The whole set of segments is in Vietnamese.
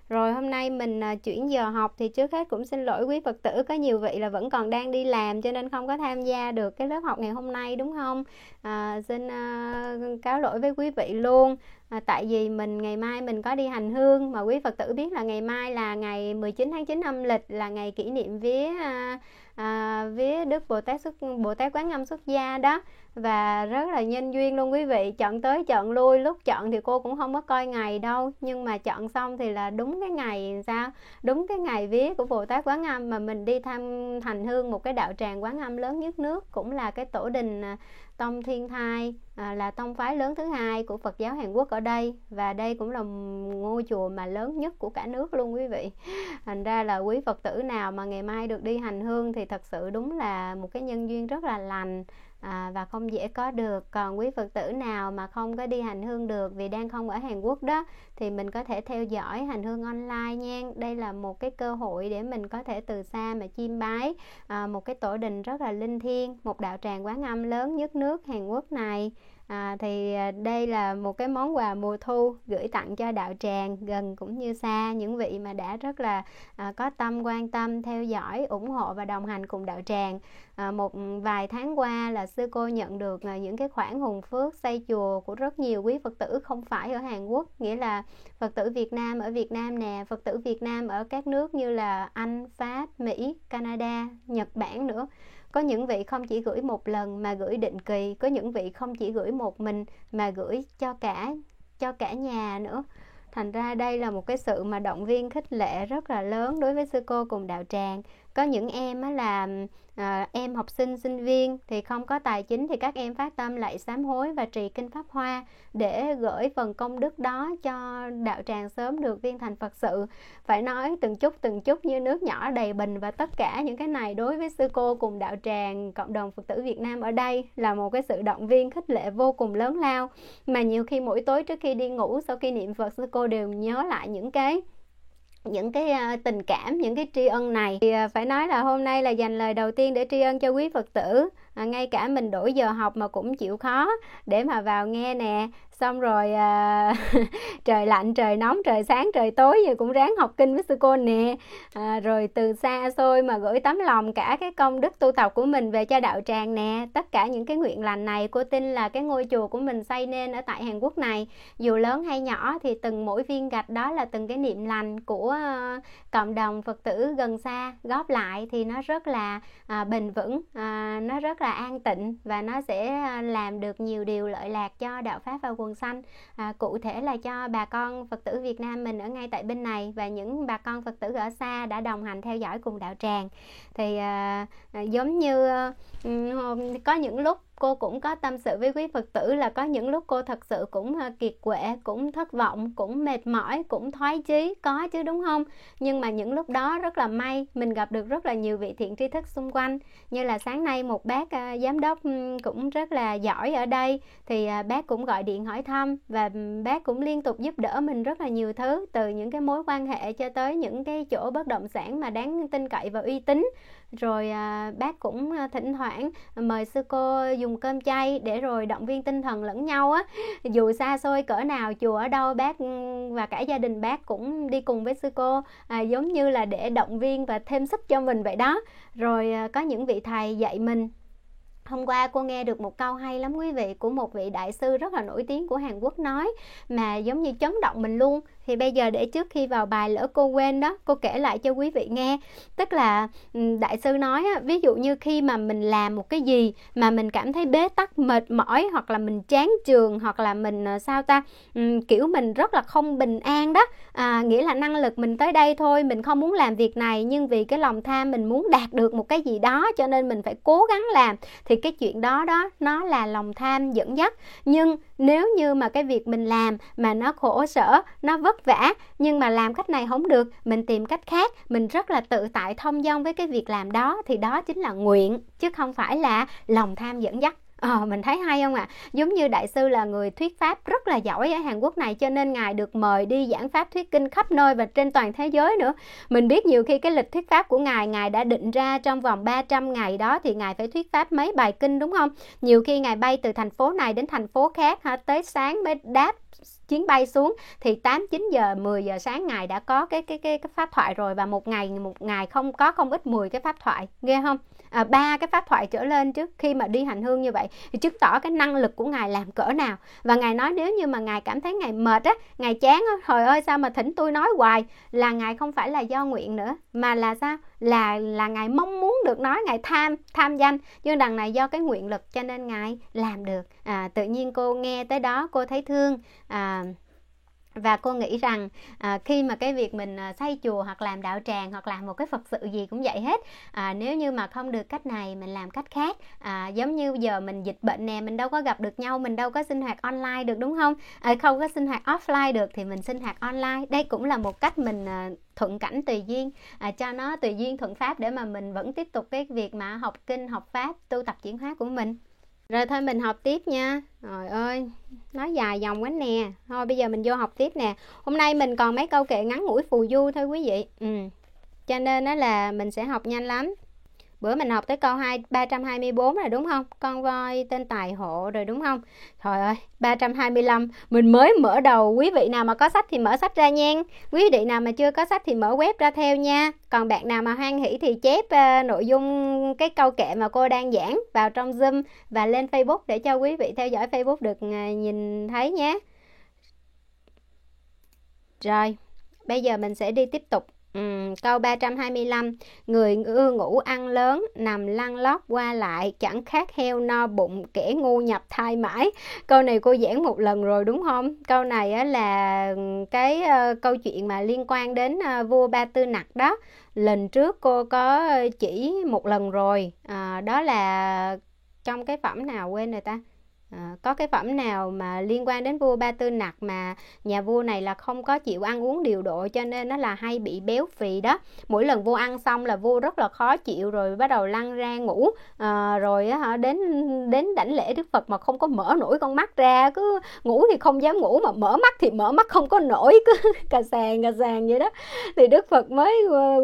Rồi hôm nay mình chuyển giờ học thì trước hết cũng xin lỗi quý Phật tử, có nhiều vị là vẫn còn đang đi làm cho nên không có tham gia được cái lớp học ngày hôm nay đúng không? Xin cáo lỗi với quý vị luôn. Tại vì ngày mai mình có đi hành hương, mà quý Phật tử biết là ngày mai là ngày 19 tháng 9 âm lịch, là ngày kỷ niệm vía Đức Bồ Tát Quán Âm xuất gia đó. Và rất là nhân duyên luôn quý vị, chọn tới chọn lui, lúc chọn thì cô cũng không có coi ngày đâu, nhưng mà chọn xong thì là đúng cái ngày đúng cái ngày vía của Bồ Tát Quán Âm, mà mình đi hành hương một cái đạo tràng Quán Âm lớn nhất nước, cũng là cái tổ đình Tông Thiên Thai, là tông phái lớn thứ hai của Phật giáo Hàn Quốc ở đây, và đây cũng là ngôi chùa mà lớn nhất của cả nước luôn quý vị. Thành ra là quý Phật tử nào mà ngày mai được đi hành hương thì thật sự đúng là một cái nhân duyên rất là lành, và không dễ có được. Còn quý Phật tử nào mà không có đi hành hương được vì đang không ở Hàn Quốc đó, thì mình có thể theo dõi hành hương online nha. Đây là một cái cơ hội để mình có thể từ xa mà chiêm bái một cái tổ đình rất là linh thiêng, một đạo tràng Quán Âm lớn nhất nước Hàn Quốc này. Thì đây là một cái món quà mùa thu gửi tặng cho đạo tràng gần cũng như xa, những vị mà đã rất là có tâm quan tâm theo dõi, ủng hộ và đồng hành cùng đạo tràng. Một vài tháng qua là sư cô nhận được những cái khoản hùng phước xây chùa của rất nhiều quý Phật tử không phải ở Hàn Quốc, nghĩa là Phật tử Việt Nam ở Việt Nam nè, Phật tử Việt Nam ở các nước như là Anh, Pháp, Mỹ, Canada, Nhật Bản nữa. Có những vị không chỉ gửi một lần mà gửi định kỳ, có những vị không chỉ gửi một mình mà gửi cho cả nhà nữa. Thành ra đây là một cái sự mà động viên khích lệ rất là lớn đối với sư cô cùng đạo tràng. Có những em là em học sinh, sinh viên thì không có tài chính, thì các em phát tâm lại sám hối và trì kinh Pháp Hoa để gửi phần công đức đó cho đạo tràng sớm được viên thành Phật sự. Phải nói từng chút như nước nhỏ đầy bình, và tất cả những cái này đối với sư cô cùng đạo tràng, cộng đồng Phật tử Việt Nam ở đây là một cái sự động viên khích lệ vô cùng lớn lao. Mà nhiều khi mỗi tối trước khi đi ngủ, sau khi niệm Phật, sư cô đều nhớ lại những cái tình cảm, những cái tri ân này. Thì phải nói là hôm nay là dành lời đầu tiên để tri ân cho quý Phật tử. Ngay cả mình đổi giờ học mà cũng chịu khó để mà vào nghe nè. Xong rồi trời lạnh, trời nóng, trời sáng, trời tối giờ cũng ráng học kinh với sư cô nè. Rồi từ xa xôi mà gửi tấm lòng cả cái công đức tu tập của mình về cho đạo tràng nè. Tất cả những cái nguyện lành này cô tin là cái ngôi chùa của mình xây nên ở tại Hàn Quốc này, dù lớn hay nhỏ thì mỗi viên gạch đó là từng cái niệm lành của cộng đồng Phật tử gần xa góp lại, thì nó rất là bền vững, nó rất là an tịnh, và nó sẽ làm được nhiều điều lợi lạc cho đạo Pháp và quần sanh. Cụ thể là cho bà con Phật tử Việt Nam mình ở ngay tại bên này, và những bà con Phật tử ở xa đã đồng hành theo dõi cùng đạo tràng. Thì giống như có những lúc cô cũng có tâm sự với quý Phật tử là có những lúc cô thật sự cũng kiệt quệ, cũng thất vọng, cũng mệt mỏi, cũng thoái chí, có chứ đúng không? Nhưng mà những lúc đó rất là may, mình gặp được rất là nhiều vị thiện tri thức xung quanh. Như là sáng nay một bác giám đốc cũng rất là giỏi ở đây, thì bác cũng gọi điện hỏi thăm, và bác cũng liên tục giúp đỡ mình rất là nhiều thứ, từ những cái mối quan hệ cho tới những cái chỗ bất động sản mà đáng tin cậy và uy tín. Rồi bác cũng thỉnh thoảng mời sư cô dùng cơm chay để rồi động viên tinh thần lẫn nhau á. Dù xa xôi cỡ nào, chùa ở đâu, bác và cả gia đình bác cũng đi cùng với sư cô, giống như là để động viên và thêm sức cho mình vậy đó. Rồi có những vị thầy dạy mình. Hôm qua cô nghe được một câu hay lắm quý vị, của một vị đại sư rất là nổi tiếng của Hàn Quốc nói, mà giống như chấn động mình luôn. Thì bây giờ để trước khi vào bài lỡ cô quên đó, cô kể lại cho quý vị nghe. Tức là đại sư nói ví dụ như khi mà mình làm một cái gì mà mình cảm thấy bế tắc, mệt mỏi, hoặc là mình chán chường, hoặc là mình kiểu mình rất là không bình an đó, nghĩa là năng lực mình tới đây thôi, mình không muốn làm việc này, nhưng vì cái lòng tham mình muốn đạt được một cái gì đó cho nên mình phải cố gắng làm, thì cái chuyện đó nó là lòng tham dẫn dắt. Nhưng nếu như mà cái việc mình làm mà nó khổ sở, nó vất vả, nhưng mà làm cách này không được, mình tìm cách khác, mình rất là tự tại thông dong với cái việc làm đó, thì đó chính là nguyện, chứ không phải là lòng tham dẫn dắt. Mình thấy hay không ạ? Giống như đại sư là người thuyết pháp rất là giỏi ở Hàn Quốc này, cho nên ngài được mời đi giảng pháp thuyết kinh khắp nơi và trên toàn thế giới nữa. Mình biết nhiều khi cái lịch thuyết pháp của ngài đã định ra trong vòng 300 ngày đó, thì ngài phải thuyết pháp mấy bài kinh đúng không? Nhiều khi ngài bay từ thành phố này đến thành phố khác, tới sáng mới đáp chuyến bay xuống thì 8, 9 giờ, 10 giờ sáng Ngài đã có cái pháp thoại rồi, và một ngày không ít 10 cái pháp thoại, ghê không? 3 cái pháp thoại trở lên chứ, khi mà đi hành hương như vậy thì chứng tỏ cái năng lực của Ngài làm cỡ nào. Và Ngài nói nếu như mà Ngài cảm thấy Ngài mệt á, Ngài chán á, trời ơi sao mà thỉnh tôi nói hoài, là Ngài không phải là do nguyện nữa, mà là sao? Là Ngài mong muốn được nói, Ngài tham danh, nhưng đằng này do cái nguyện lực cho nên Ngài làm được. Tự nhiên cô nghe tới đó cô thấy thương, và cô nghĩ rằng khi mà cái việc mình xây chùa hoặc làm đạo tràng hoặc làm một cái Phật sự gì cũng vậy hết, nếu như mà không được cách này mình làm cách khác. Giống như giờ mình dịch bệnh nè, mình đâu có gặp được nhau, mình đâu có sinh hoạt online được, đúng không? Không có sinh hoạt offline được thì mình sinh hoạt online. Đây cũng là một cách mình thuận cảnh tùy duyên, cho nó tùy duyên thuận pháp để mà mình vẫn tiếp tục cái việc mà học kinh, học pháp, tu tập chuyển hóa của mình. Rồi thôi mình học tiếp nha. Trời ơi, nói dài dòng quá nè. Thôi bây giờ mình vô học tiếp nè. Hôm nay mình còn mấy câu kệ ngắn ngủi phù du thôi quý vị. Cho nên đó là mình sẽ học nhanh lắm. Bữa mình học tới câu 324 rồi đúng không? Con voi tên tài hộ rồi đúng không? Trời ơi, 325 mình mới mở đầu. Quý vị nào mà có sách thì mở sách ra nha. Quý vị nào mà chưa có sách thì mở web ra theo nha. Còn bạn nào mà hoan hỷ thì chép nội dung cái câu kệ mà cô đang giảng vào trong Zoom và lên Facebook để cho quý vị theo dõi Facebook được nhìn thấy nhé. Rồi, bây giờ mình sẽ đi tiếp tục. Câu 325. Người ưa ngủ ăn lớn, nằm lăn lót qua lại, chẳng khác heo no bụng, kẻ ngu nhập thai mãi. Câu này cô giảng một lần rồi đúng không? Câu này á là cái câu chuyện mà liên quan đến vua Ba Tư Nặc đó. Lần trước cô có chỉ một lần rồi, đó là trong cái phẩm nào quên rồi ta? Có cái phẩm nào mà liên quan đến vua Ba Tư Nặc mà nhà vua này là không có chịu ăn uống điều độ, cho nên nó là hay bị béo phì đó. Mỗi lần vua ăn xong là vua rất là khó chịu, rồi bắt đầu lăn ra ngủ, rồi đến đảnh lễ Đức Phật mà không có mở nổi con mắt ra, cứ ngủ thì không dám ngủ, mà mở mắt thì mở mắt không có nổi, cứ cà sàng vậy đó. Thì Đức Phật mới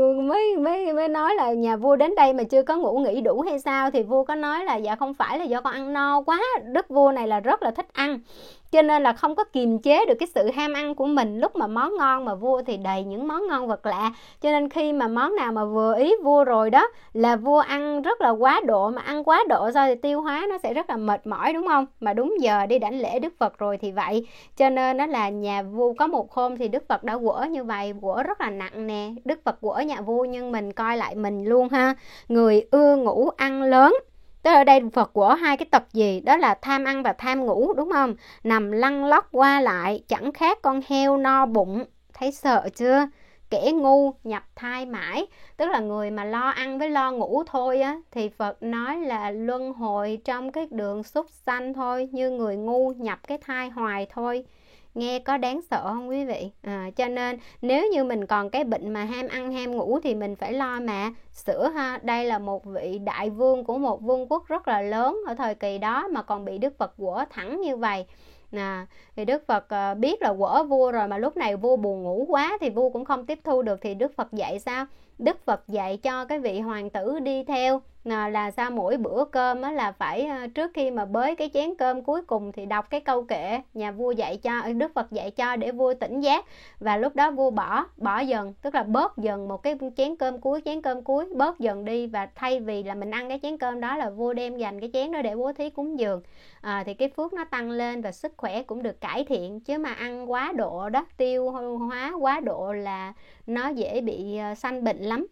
nói là nhà vua đến đây mà chưa có ngủ nghỉ đủ hay sao? Thì vua có nói là dạ không phải, là do con ăn no quá. Đức vua này là rất là thích ăn, cho nên là không có kiềm chế được cái sự ham ăn của mình. Lúc mà món ngon mà vua thì đầy những món ngon vật lạ, cho nên khi mà món nào mà vừa ý vua rồi đó là vua ăn rất là quá độ. Mà ăn quá độ sao thì tiêu hóa nó sẽ rất là mệt mỏi đúng không? Mà đúng giờ đi đảnh lễ Đức Phật rồi thì vậy. Cho nên đó là nhà vua có một hôm thì Đức Phật đã quở như vậy, quở rất là nặng nè. Đức Phật quở nhà vua, nhưng mình coi lại mình luôn ha. Người ưa ngủ ăn lớn, tức ở đây Phật của hai cái tật gì? Đó là tham ăn và tham ngủ đúng không? Nằm lăn lóc qua lại, chẳng khác con heo no bụng. Thấy sợ chưa? Kẻ ngu nhập thai mãi, tức là người mà lo ăn với lo ngủ thôi á, thì Phật nói là luân hồi trong cái đường súc sanh thôi, như người ngu nhập cái thai hoài thôi. Nghe có đáng sợ không quý vị? Cho nên nếu như mình còn cái bệnh mà ham ăn ham ngủ thì mình phải lo mà sửa ha. Đây là một vị đại vương của một vương quốc rất là lớn ở thời kỳ đó mà còn bị Đức Phật quở thẳng như vậy. Thì Đức Phật biết là quở vua rồi, mà lúc này vua buồn ngủ quá thì vua cũng không tiếp thu được, thì Đức Phật dạy sao? Đức Phật dạy cho cái vị hoàng tử đi theo là sao? Mỗi bữa cơm là phải trước khi mà bới cái chén cơm cuối cùng thì đọc cái câu kệ nhà vua dạy cho, Đức Phật dạy cho, để vua tỉnh giác. Và lúc đó vua bỏ dần, tức là bớt dần một cái chén cơm cuối bớt dần đi, và thay vì là mình ăn cái chén cơm đó là vua đem dành cái chén đó để bố thí cúng dường. Thì cái phước nó tăng lên và sức khỏe cũng được cải thiện. Chứ mà ăn quá độ đó, tiêu hóa quá độ là nó dễ bị sanh bệnh lắm.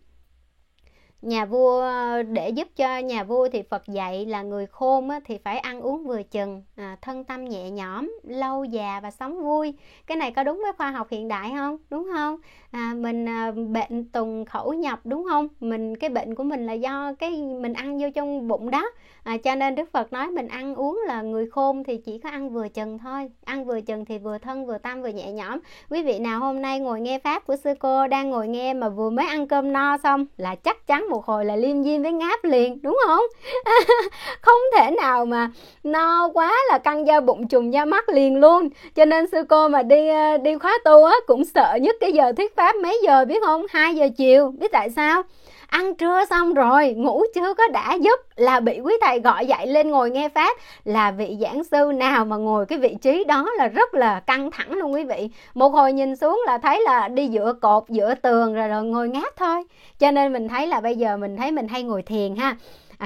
Nhà vua, để giúp cho nhà vua thì Phật dạy là người khôn thì phải ăn uống vừa chừng, thân tâm nhẹ nhõm, lâu già và sống vui. Cái này có đúng với khoa học hiện đại không? Đúng không? Mình bệnh tùng khẩu nhập đúng không? Cái bệnh của mình là do cái mình ăn vô trong bụng đó. Cho nên Đức Phật nói mình ăn uống là người khôn thì chỉ có ăn vừa chừng thôi. Ăn vừa chừng thì vừa thân vừa tâm vừa nhẹ nhõm. Quý vị nào hôm nay ngồi nghe pháp của sư cô đang ngồi nghe mà vừa mới ăn cơm no xong là chắc chắn một hồi là liêm diêm với ngáp liền, đúng không? Không thể nào mà no quá là căng da bụng trùng da mắt liền luôn. Cho nên sư cô mà đi khóa tu cũng sợ nhất cái giờ thuyết pháp mấy giờ biết không? 2 giờ chiều. Biết tại sao? ăn trưa xong rồi ngủ chưa có đã giấc là bị quý thầy gọi dậy lên ngồi nghe pháp. Là vị giảng sư nào mà ngồi cái vị trí đó là rất là căng thẳng luôn quý vị. Một hồi nhìn xuống là thấy là đi dựa cột dựa tường rồi ngồi ngáp thôi. Cho nên mình thấy là bây giờ mình thấy mình hay ngồi thiền ha.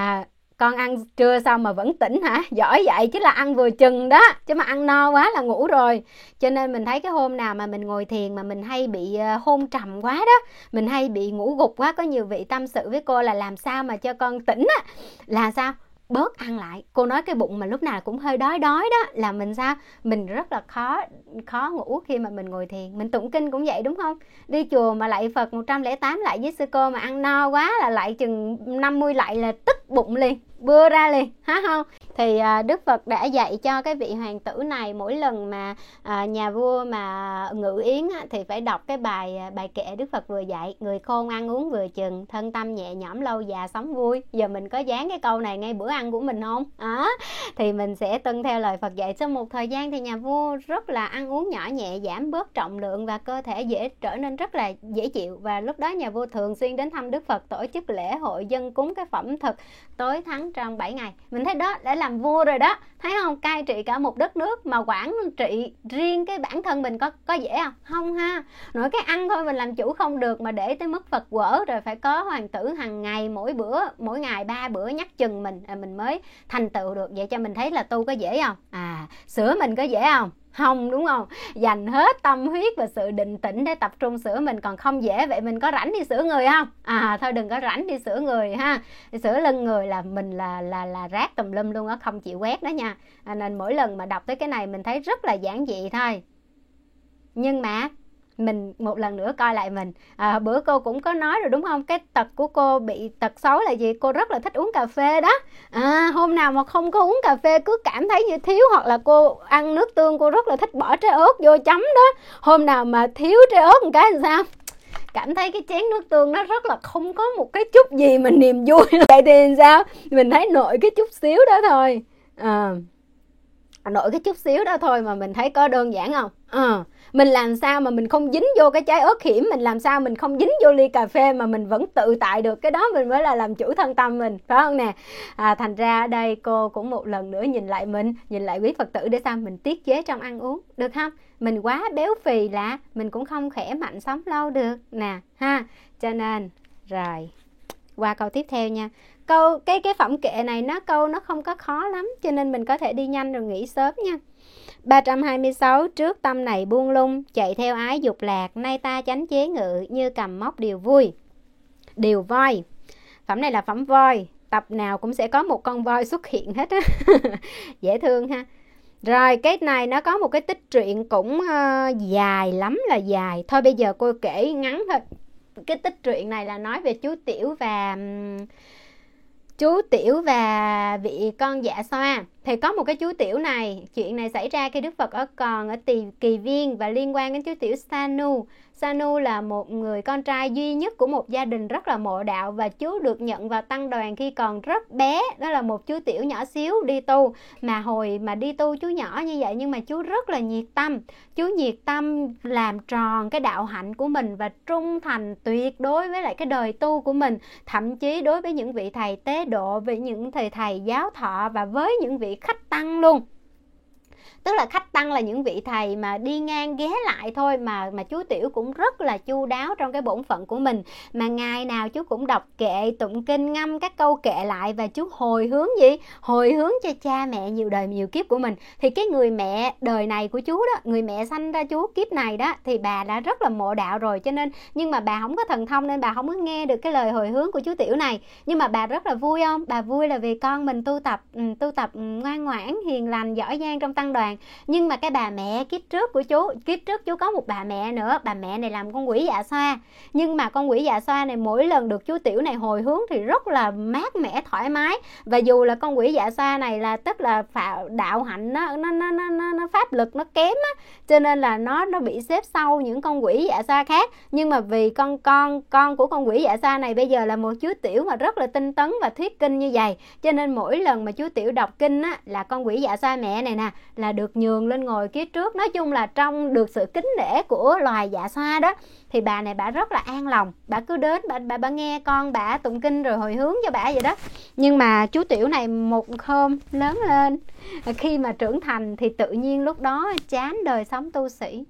Con ăn trưa xong mà vẫn tỉnh hả? Giỏi vậy, chứ là ăn vừa chừng đó, chứ mà ăn no quá là ngủ rồi. Cho nên mình thấy cái hôm nào mà mình ngồi thiền mà mình hay bị hôn trầm quá đó, mình hay bị ngủ gục quá. Có nhiều vị tâm sự với cô là làm sao mà cho con tỉnh á, là sao bớt ăn lại. Cô nói cái bụng mà lúc nào cũng hơi đói đó là mình sao, mình rất là khó ngủ khi mà mình ngồi thiền. Mình tụng kinh cũng vậy đúng không? Đi chùa mà lạy Phật 108 lạy với sư cô mà ăn no quá là lạy chừng 50 lạy là tức bụng liền, bưa ra liền, hả không? Thì Đức Phật đã dạy cho cái vị hoàng tử này mỗi lần mà nhà vua mà ngự yến á, thì phải đọc cái bài kệ Đức Phật vừa dạy: người khôn ăn uống vừa chừng, thân tâm nhẹ nhõm lâu già sống vui. Giờ mình có dán cái câu này ngay bữa ăn của mình không? Thì mình sẽ tuân theo lời Phật dạy. Sau một thời gian thì nhà vua rất là ăn uống nhỏ nhẹ, giảm bớt trọng lượng và cơ thể trở nên rất là dễ chịu. Và lúc đó nhà vua thường xuyên đến thăm Đức Phật, tổ chức lễ hội dâng cúng cái phẩm thực tối thắng trong 7 ngày. Mình thấy đó đã làm vua rồi đó, thấy không? Cai trị cả một đất nước mà quản trị riêng cái bản thân mình có dễ không? Không ha. Nói cái ăn thôi mình làm chủ không được mà để tới mức Phật quở rồi phải có hoàng tử hàng ngày, mỗi ngày 3 bữa nhắc chừng mình mới thành tựu được. Vậy cho mình thấy là tu có dễ không? Sửa mình có dễ không? Không, đúng không? Dành hết tâm huyết và sự định tĩnh để tập trung sửa mình còn không dễ. Vậy mình có rảnh đi sửa người không? Thôi đừng có rảnh đi sửa người ha. Sửa lưng người là mình là rác tùm lum luôn á, không chịu quét đó nha. Nên mỗi lần mà đọc tới cái này mình thấy rất là giản dị thôi. Nhưng mà mình một lần nữa coi lại mình, bữa cô cũng có nói rồi đúng không? Cái tật của cô bị tật xấu là gì? Cô rất là thích uống cà phê đó. Hôm nào mà không có uống cà phê cứ cảm thấy như thiếu, hoặc là cô ăn nước tương cô rất là thích bỏ trái ớt vô chấm đó. Hôm nào mà thiếu trái ớt một cái làm sao? Cảm thấy cái chén nước tương nó rất là không có một cái chút gì mà niềm vui. Vậy thì sao? Mình thấy nội cái chút xíu đó thôi. Nội cái chút xíu đó thôi mà mình thấy có đơn giản không? Mình làm sao mà mình không dính vô cái trái ớt hiểm, mình làm sao mình không dính vô ly cà phê mà mình vẫn tự tại được. Cái đó mình mới là làm chủ thân tâm mình, phải không nè? Thành ra ở đây cô cũng một lần nữa nhìn lại quý Phật tử để sao mình tiết chế trong ăn uống, được không? Mình quá béo phì là mình cũng không khỏe mạnh sống lâu được nè ha. Cho nên rồi qua câu tiếp theo nha. Cái phẩm kệ này câu nó không có khó lắm, cho nên mình có thể đi nhanh rồi nghỉ sớm nha. 326. Trước tâm này buông lung, chạy theo ái dục lạc, nay ta chánh chế ngự, như cầm móc điều vui. Điều voi. Phẩm này là phẩm voi, tập nào cũng sẽ có một con voi xuất hiện hết á. Dễ thương ha. Rồi cái này nó có một cái tích truyện cũng dài lắm là dài. Thôi bây giờ cô kể ngắn thôi. Cái tích truyện này là nói về chú Tiểu và vị con Dạ Xoa. Thì có một cái chú Tiểu này, chuyện này xảy ra khi Đức Phật còn ở Kỳ Viên và liên quan đến chú Tiểu Sanu. Sanu là một người con trai duy nhất của một gia đình rất là mộ đạo, và chú được nhận vào tăng đoàn khi còn rất bé. Đó là một chú Tiểu nhỏ xíu đi tu. Mà hồi mà đi tu chú nhỏ như vậy nhưng mà chú rất là nhiệt tâm. Chú nhiệt tâm làm tròn cái đạo hạnh của mình và trung thành tuyệt đối với lại cái đời tu của mình. Thậm chí đối với những vị thầy tế độ, với những thầy giáo thọ và với những vị khách tăng luôn. Tức là khách tăng là những vị thầy mà đi ngang ghé lại thôi, mà chú Tiểu cũng rất là chu đáo trong cái bổn phận của mình. Mà ngày nào chú cũng đọc kệ, tụng kinh, ngâm các câu kệ lại, và chú hồi hướng gì? Hồi hướng cho cha mẹ nhiều đời nhiều kiếp của mình. Thì cái người mẹ đời này của chú đó, người mẹ sanh ra chú kiếp này đó, thì bà đã rất là mộ đạo rồi, cho nên nhưng mà bà không có thần thông nên bà không có nghe được cái lời hồi hướng của chú Tiểu này. Nhưng mà bà rất là vui không? Bà vui là vì con mình tu tập ngoan ngoãn, hiền lành, giỏi giang trong tăng đoàn. Nhưng mà cái bà mẹ kiếp trước chú có một bà mẹ nữa. Bà mẹ này làm con quỷ Dạ Xoa. Nhưng mà con quỷ Dạ Xoa này mỗi lần được chú Tiểu này hồi hướng thì rất là mát mẻ, thoải mái. Và dù là con quỷ Dạ Xoa này là tức là đạo hạnh nó pháp lực nó kém á, cho nên là nó bị xếp sau những con quỷ Dạ Xoa khác. Nhưng mà vì con của con quỷ Dạ Xoa này bây giờ là một chú Tiểu mà rất là tinh tấn và thuyết kinh như vậy, cho nên mỗi lần mà chú Tiểu đọc kinh á, là con quỷ Dạ Xoa mẹ này nè là là được nhường lên ngồi kiếp trước. Nói chung là trong được sự kính nể của loài dạ xoa đó, thì bà này bà rất là an lòng. Bà cứ đến bà nghe con bà tụng kinh rồi hồi hướng cho bà vậy đó. Nhưng mà chú Tiểu này một hôm lớn lên, khi mà trưởng thành thì tự nhiên lúc đó chán đời sống tu sĩ.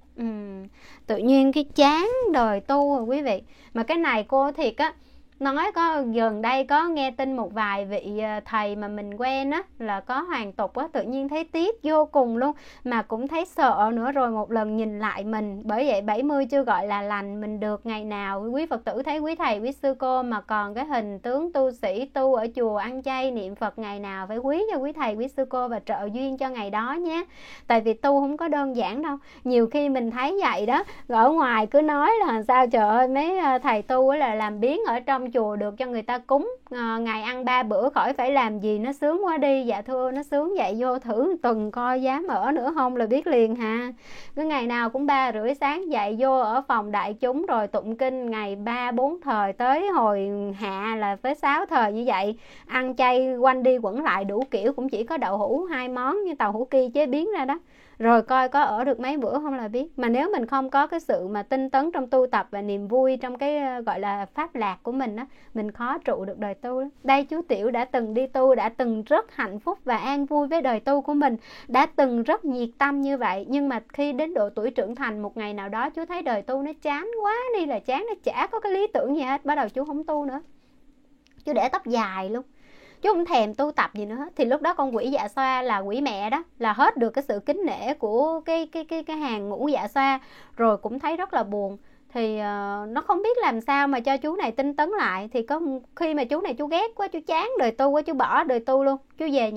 Tự nhiên cái chán đời tu rồi quý vị. Mà cái này cô thiệt á, nói có gần đây có nghe tin một vài vị thầy mà mình quen á, là có hoàn tục á, tự nhiên thấy tiếc vô cùng luôn, mà cũng thấy sợ nữa. Rồi một lần nhìn lại mình, bởi vậy 70 chưa gọi là lành. Mình được ngày nào quý Phật tử thấy quý thầy quý sư cô mà còn cái hình tướng tu sĩ tu ở chùa ăn chay niệm Phật, ngày nào phải quý cho quý thầy quý sư cô và trợ duyên cho ngày đó nhé. Tại vì tu không có đơn giản đâu. Nhiều khi mình thấy vậy đó, ở ngoài cứ nói là sao trời ơi mấy thầy tu là làm biếng ở trong chùa được cho người ta cúng, ngày ăn 3 bữa khỏi phải làm gì, nó sướng quá đi. Dạ thưa, nó sướng vậy vô thử tuần coi dám ở nữa không là biết liền ha. Cứ ngày nào cũng 3 rưỡi sáng dậy vô ở phòng đại chúng rồi tụng kinh ngày 3-4 thời, tới hồi hạ là tới 6 thời như vậy. Ăn chay quanh đi quẩn lại đủ kiểu, cũng chỉ có đậu hũ 2 món như tàu hũ ki chế biến ra đó. Rồi coi có ở được mấy bữa không là biết. Mà nếu mình không có cái sự mà tinh tấn trong tu tập và niềm vui trong cái gọi là pháp lạc của mình á, mình khó trụ được đời tu lắm. Đây chú Tiểu đã từng đi tu, đã từng rất hạnh phúc và an vui với đời tu của mình, đã từng rất nhiệt tâm như vậy. Nhưng mà khi đến độ tuổi trưởng thành, một ngày nào đó chú thấy đời tu nó chán quá đi là chán, nó chả có cái lý tưởng gì hết. Bắt đầu chú không tu nữa, chú để tóc dài luôn, chú không thèm tu tập gì nữa hết. Thì lúc đó con quỷ dạ xoa là quỷ mẹ đó, là hết được cái sự kính nể của cái hàng ngũ dạ xoa, rồi cũng thấy rất là buồn. Thì nó không biết làm sao mà cho chú này tinh tấn lại. Thì có khi mà chú này chú ghét quá, chú chán đời tu quá, chú bỏ đời tu luôn. Chú về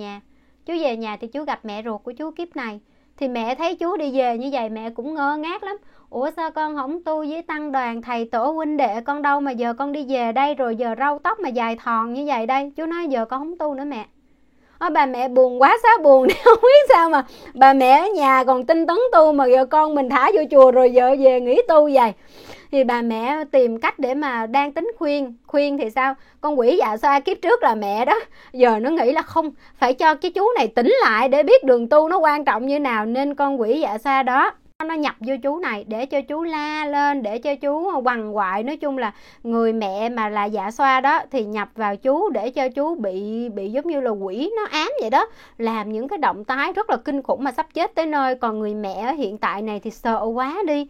nhà thì chú gặp mẹ ruột của chú kiếp này. Thì mẹ thấy chú đi về như vậy mẹ cũng ngơ ngác lắm. Ủa sao con không tu với tăng đoàn thầy tổ huynh đệ con đâu mà giờ con đi về đây, rồi giờ râu tóc mà dài thòn như vậy đây. Chú nói giờ con không tu nữa mẹ. Bà mẹ buồn quá xá buồn, không biết sao mà bà mẹ ở nhà còn tinh tấn tu, mà giờ con mình thả vô chùa rồi giờ về nghỉ tu vậy. Thì bà mẹ tìm cách để mà đang tính khuyên thì sao, con quỷ dạ xoa kiếp trước là mẹ đó, giờ nó nghĩ là không, phải cho cái chú này tỉnh lại để biết đường tu nó quan trọng như nào. Nên con quỷ dạ xoa đó nó nhập vô chú này để cho chú la lên, để cho chú quằn quại. Nói chung là người mẹ mà là dạ xoa đó thì nhập vào chú để cho chú bị giống như là quỷ nó ám vậy đó, làm những cái động tác rất là kinh khủng mà sắp chết tới nơi. Còn người mẹ hiện tại này thì sợ quá đi,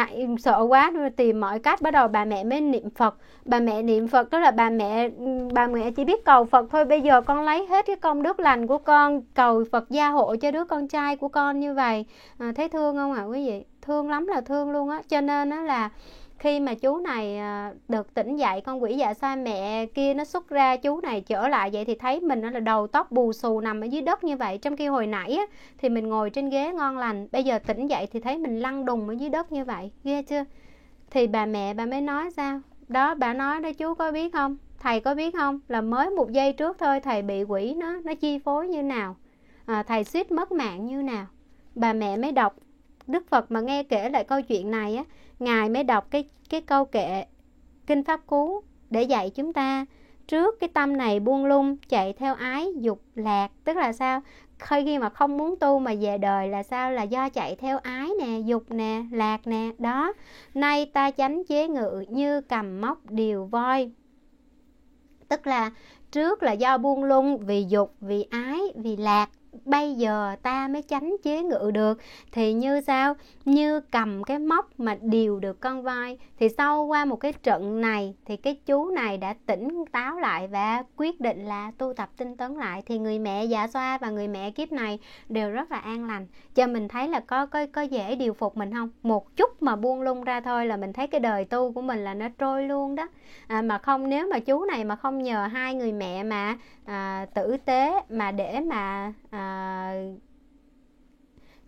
sợ quá tìm mọi cách. Bắt đầu bà mẹ mới niệm Phật. Bà mẹ niệm Phật đó là bà mẹ chỉ biết cầu Phật thôi. Bây giờ con lấy hết cái công đức lành của con, cầu Phật gia hộ cho đứa con trai của con như vậy. Thấy thương không ạ quý vị? Thương lắm là thương luôn á. Cho nên đó là khi mà chú này được tỉnh dậy, con quỷ dạ xoa mẹ kia nó xuất ra, chú này trở lại vậy thì thấy mình là đầu tóc bù xù nằm ở dưới đất như vậy. Trong khi hồi nãy á, thì mình ngồi trên ghế ngon lành, bây giờ tỉnh dậy thì thấy mình lăn đùng ở dưới đất như vậy, ghê chưa? Thì bà mẹ bà mới nói sao đó, bà nói đó, chú có biết không, thầy có biết không, là mới một giây trước thôi thầy bị quỷ nó chi phối như nào, thầy suýt mất mạng như nào. Bà mẹ mới đọc, Đức Phật mà nghe kể lại câu chuyện này á, ngài mới đọc cái câu kệ kinh pháp cú để dạy chúng ta. Trước cái tâm này buông lung chạy theo ái dục lạc, tức là sao, khi mà không muốn tu mà về đời là sao, là do chạy theo ái nè, dục nè, lạc nè đó. Nay ta chánh chế ngự như cầm móc điều voi, tức là trước là do buông lung vì dục, vì ái, vì lạc, bây giờ ta mới chánh chế ngự được. Thì như sao, như cầm cái móc mà điều được con voi. Thì sau qua một cái trận này thì cái chú này đã tỉnh táo lại và quyết định là tu tập tinh tấn lại. Thì người mẹ dạ xoa và người mẹ kiếp này đều rất là an lành. Cho mình thấy là có dễ điều phục mình không? Một chút mà buông lung ra thôi là mình thấy cái đời tu của mình là nó trôi luôn đó. Mà không, nếu mà chú này mà không nhờ hai người mẹ mà tử tế mà để mà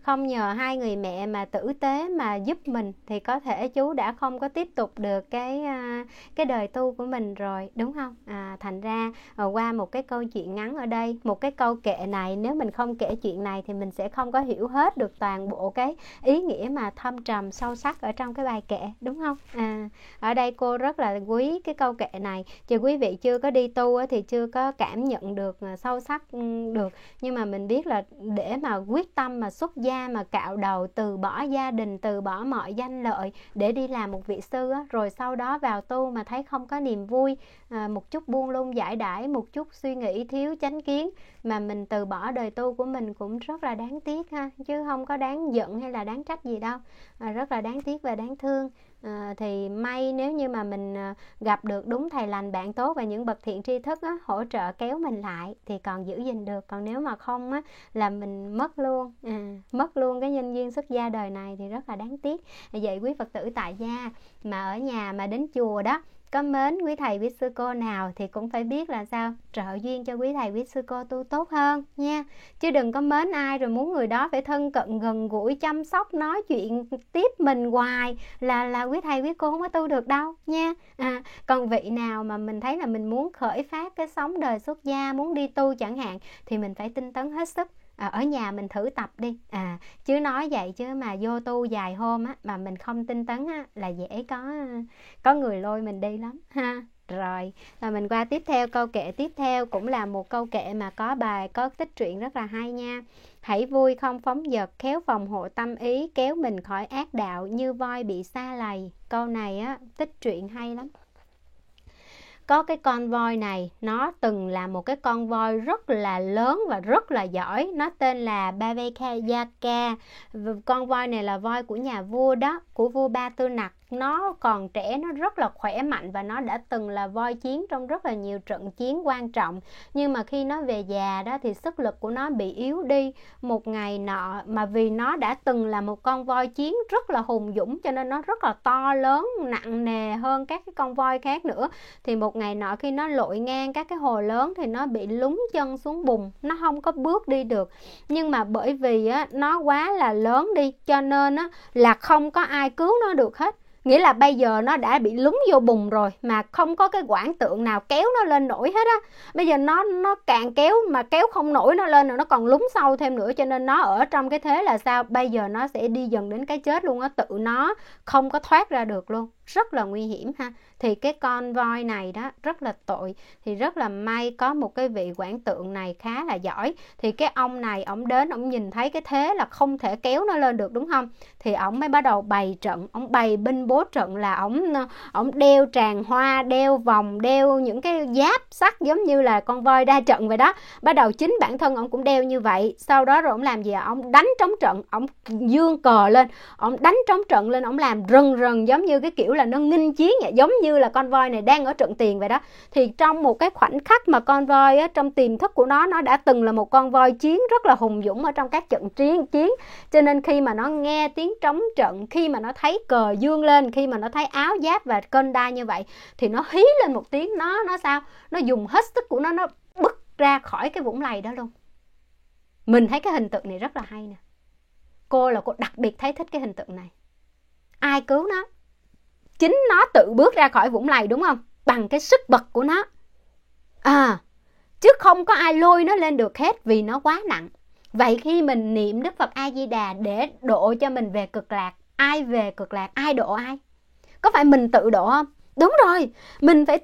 không nhờ hai người mẹ mà tử tế mà giúp mình thì có thể chú đã không có tiếp tục được cái đời tu của mình rồi, đúng không? Thành ra qua một cái câu chuyện ngắn ở đây, một cái câu kệ này, nếu mình không kể chuyện này thì mình sẽ không có hiểu hết được toàn bộ cái ý nghĩa mà thâm trầm sâu sắc ở trong cái bài kệ, đúng không? Ở đây cô rất là quý cái câu kệ này. Chứ quý vị chưa có đi tu thì chưa có cảm nhận được sâu sắc được, nhưng mà mình biết là để mà quyết tâm mà xuất gia, mà cạo đầu, từ bỏ gia đình, từ bỏ mọi danh lợi để đi làm một vị sư á, rồi sau đó vào tu mà thấy không có niềm vui, một chút buông lung giải đãi, một chút suy nghĩ thiếu chánh kiến mà mình từ bỏ đời tu của mình cũng rất là đáng tiếc ha, chứ không có đáng giận hay là đáng trách gì đâu. Rất là đáng tiếc và đáng thương. Thì may nếu như mà mình gặp được đúng thầy lành bạn tốt và những bậc thiện tri thức á, hỗ trợ kéo mình lại thì còn giữ gìn được, còn nếu mà không á, là mình mất luôn cái nhân duyên xuất gia đời này thì rất là đáng tiếc. Vậy quý Phật tử tại gia mà ở nhà mà đến chùa đó có mến quý thầy quý sư cô nào thì cũng phải biết là sao trợ duyên cho quý thầy quý sư cô tu tốt hơn nha, chứ đừng có mến ai rồi muốn người đó phải thân cận gần gũi chăm sóc nói chuyện tiếp mình hoài là quý thầy quý cô không có tu được đâu nha. Còn vị nào mà mình thấy là mình muốn khởi phát cái sống đời xuất gia, muốn đi tu chẳng hạn, thì mình phải tinh tấn hết sức. Ở nhà mình thử tập đi, chứ nói vậy chứ mà vô tu vài hôm á mà mình không tinh tấn á là dễ có người lôi mình đi lắm ha. Rồi là mình qua tiếp theo, câu kệ tiếp theo cũng là một câu kệ mà có tích truyện rất là hay nha. Hãy vui không phóng dật, khéo phòng hộ tâm ý, kéo mình khỏi ác đạo như voi bị sa lầy. Câu này á tích truyện hay lắm. Có cái con voi này, nó từng là một cái con voi rất là lớn và rất là giỏi. Nó tên là Bhavekayaka. Con voi này là voi của nhà vua đó, của vua Ba Tư Nặc. Nó còn trẻ, nó rất là khỏe mạnh và nó đã từng là voi chiến trong rất là nhiều trận chiến quan trọng. Nhưng mà khi nó về già đó thì sức lực của nó bị yếu đi. Một ngày nọ mà vì nó đã từng là một con voi chiến rất là hùng dũng cho nên nó rất là to lớn, nặng nề hơn các cái con voi khác nữa. Thì một ngày nọ khi nó lội ngang các cái hồ lớn thì nó bị lún chân xuống bùn, nó không có bước đi được. Nhưng mà bởi vì á, nó quá là lớn đi cho nên á, là không có ai cứu nó được hết. Nghĩa là bây giờ nó đã bị lún vô bùn rồi mà không có cái quảng tượng nào kéo nó lên nổi hết á. Bây giờ nó càng kéo mà kéo không nổi nó lên rồi, nó còn lún sâu thêm nữa, cho nên nó ở trong cái thế là sao? Bây giờ nó sẽ đi dần đến cái chết luôn á, tự nó không có thoát ra được luôn. Rất là nguy hiểm ha. Thì cái con voi này đó rất là tội. Thì rất là may có một cái vị quảng tượng này khá là giỏi. Thì cái ông này, ông đến, ông nhìn thấy cái thế là không thể kéo nó lên được, đúng không? Thì ông mới bắt đầu bày trận, ông bày binh bố trận là ông đeo tràng hoa, đeo vòng, đeo những cái giáp sắt giống như là con voi ra trận vậy đó. Bắt đầu chính bản thân ông cũng đeo như vậy. Sau đó rồi ông làm gì ạ? Ông đánh trống trận, ông dương cờ lên, ông đánh trống trận lên, ông làm rần rần giống như cái kiểu là nó nghinh chiến vậy, giống như là con voi này đang ở trận tiền vậy đó. Thì trong một cái khoảnh khắc mà con voi á, trong tiềm thức của nó đã từng là một con voi chiến rất là hùng dũng ở trong các trận chiến, cho nên khi mà nó nghe tiếng trống trận, khi mà nó thấy cờ dương lên, khi mà nó thấy áo giáp và kênh đai như vậy thì nó hí lên một tiếng, nó sao? Nó dùng hết sức của nó bứt ra khỏi cái vũng lầy đó luôn. Mình thấy cái hình tượng này rất là hay nè. Cô đặc biệt thấy thích cái hình tượng này. Ai cứu nó? Chính nó tự bước ra khỏi vũng lầy, đúng không? Bằng cái sức bật của nó. Chứ không có ai lôi nó lên được hết vì nó quá nặng. Vậy khi mình niệm Đức Phật A Di Đà để độ cho mình về cực lạc, ai về cực lạc, ai độ ai? Có phải mình tự độ không? Đúng rồi, mình phải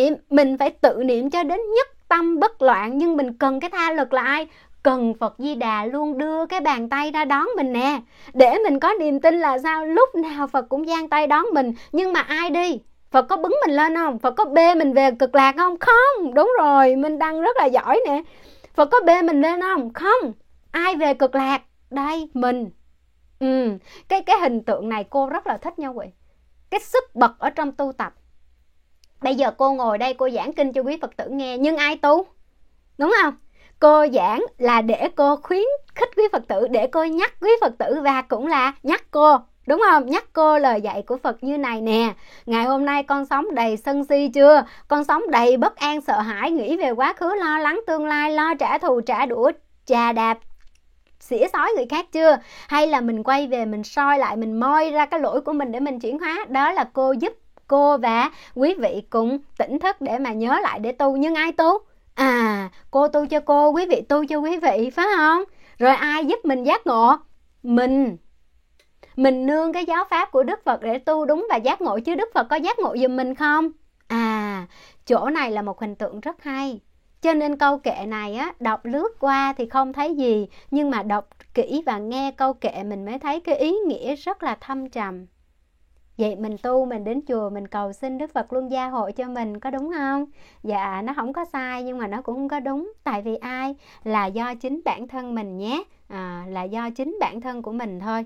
tự niệm cho đến nhất tâm bất loạn. Nhưng mình cần cái tha lực là ai? Cần Phật Di Đà luôn đưa cái bàn tay ra đón mình nè, để mình có niềm tin là sao? Lúc nào Phật cũng giang tay đón mình. Nhưng mà ai đi? Phật có bứng mình lên không? Phật có bê mình về cực lạc không? Không. Đúng rồi, Minh Đăng rất là giỏi nè. Phật có bê mình lên không? Không. Ai về cực lạc? Đây, mình. Cái hình tượng này cô rất là thích nha quý vị. Cái sức bật ở trong tu tập. Bây giờ cô ngồi đây cô giảng kinh cho quý Phật tử nghe, nhưng ai tu? Đúng không? Cô giảng là để cô khuyến khích quý Phật tử, để cô nhắc quý Phật tử và cũng là nhắc cô, đúng không? Nhắc cô lời dạy của Phật như này nè. Ngày hôm nay con sống đầy sân si chưa? Con sống đầy bất an sợ hãi, nghĩ về quá khứ, lo lắng tương lai, lo trả thù trả đũa, chà đạp xỉa xói người khác chưa? Hay là mình quay về mình soi lại, mình moi ra cái lỗi của mình để mình chuyển hóa? Đó là cô giúp cô và quý vị cùng tỉnh thức để mà nhớ lại để tu. Nhưng ai tu? Cô tu cho cô, quý vị tu cho quý vị, phải không? Rồi ai giúp mình giác ngộ? Mình nương cái giáo pháp của Đức Phật để tu đúng và giác ngộ, chứ Đức Phật có giác ngộ giùm mình không? Chỗ này là một hình tượng rất hay. Cho nên câu kệ này á, đọc lướt qua thì không thấy gì, nhưng mà đọc kỹ và nghe câu kệ mình mới thấy cái ý nghĩa rất là thâm trầm. Vậy mình tu, mình đến chùa, mình cầu xin Đức Phật luôn gia hộ cho mình, có đúng không? Dạ, nó không có sai nhưng mà nó cũng không có đúng. Tại vì ai? Là do chính bản thân mình nhé. Là do chính bản thân của mình thôi.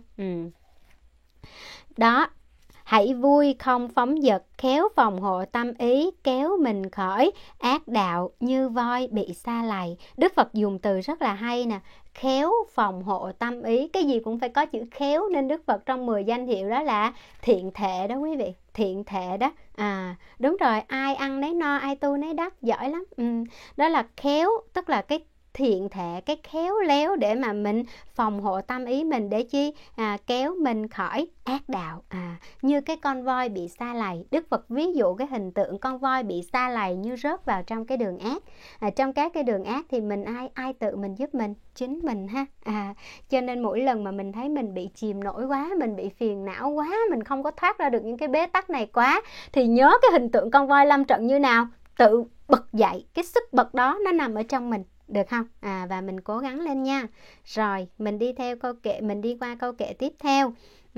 Đó. Hãy vui không phóng dật, khéo phòng hộ tâm ý, kéo mình khỏi ác đạo như voi bị sa lầy. Đức Phật dùng từ rất là hay nè, khéo phòng hộ tâm ý. Cái gì cũng phải có chữ khéo, nên Đức Phật trong 10 danh hiệu đó là thiện thệ đó quý vị. Thiện thệ đó. Đúng rồi, ai ăn nấy no, ai tu nấy đắc, giỏi lắm. Đó là khéo, tức là cái thiện thệ, cái khéo léo để mà mình phòng hộ tâm ý mình để chi? Kéo mình khỏi ác đạo. Như cái con voi bị sa lầy. Đức Phật ví dụ cái hình tượng con voi bị sa lầy như rớt vào trong cái đường ác. Trong các cái đường ác thì mình ai tự mình giúp mình? Chính mình ha. Cho nên mỗi lần mà mình thấy mình bị chìm nổi quá, mình bị phiền não quá, mình không có thoát ra được những cái bế tắc này quá, thì nhớ cái hình tượng con voi lâm trận như nào? Tự bật dậy. Cái sức bật đó nó nằm ở trong mình. Được không? Và mình cố gắng lên nha. Rồi, mình đi theo câu kệ, mình đi qua câu kệ tiếp theo.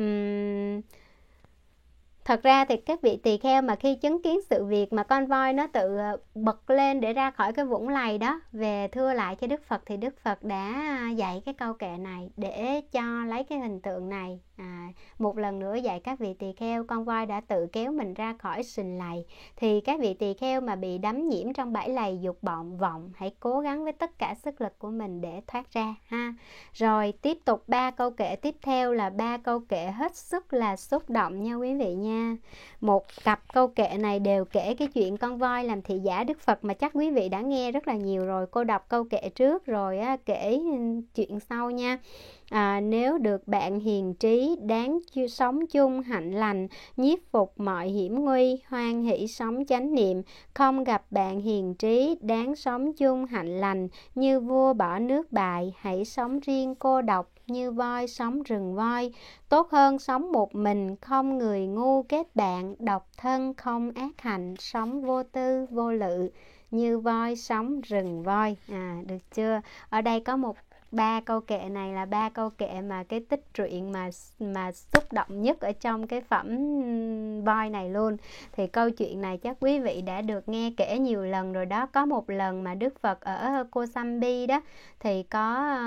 Thật ra thì các vị tỳ kheo mà khi chứng kiến sự việc mà con voi nó tự bật lên để ra khỏi cái vũng lầy đó, về thưa lại cho Đức Phật, thì Đức Phật đã dạy cái câu kệ này để cho lấy cái hình tượng này. Một lần nữa dạy các vị tỳ kheo, con voi đã tự kéo mình ra khỏi sình lầy. Thì các vị tỳ kheo mà bị đắm nhiễm trong bẫy lầy dục vọng, hãy cố gắng với tất cả sức lực của mình để thoát ra ha. Rồi tiếp tục 3 câu kệ tiếp theo là 3 câu kệ hết sức là xúc động nha quý vị nha. Một cặp câu kệ này đều kể cái chuyện con voi làm thị giả Đức Phật mà chắc quý vị đã nghe rất là nhiều rồi. Cô đọc câu kệ trước rồi kể chuyện sau nha. Nếu được bạn hiền trí, đáng sống chung hạnh lành, nhiếp phục mọi hiểm nguy, hoan hỷ sống chánh niệm. Không gặp bạn hiền trí, đáng sống chung hạnh lành, như vua bỏ nước bại, hãy sống riêng cô độc, như voi sống rừng voi. Tốt hơn sống một mình, không người ngu kết bạn, độc thân không ác hành, sống vô tư vô lự, như voi sống rừng voi. Được chưa? Ở đây có 3 câu kệ này là 3 câu kệ mà cái tích truyện mà xúc động nhất ở trong cái phẩm voi này luôn. Thì câu chuyện này chắc quý vị đã được nghe kể nhiều lần rồi đó. Có một lần mà Đức Phật ở Kosambi đó thì có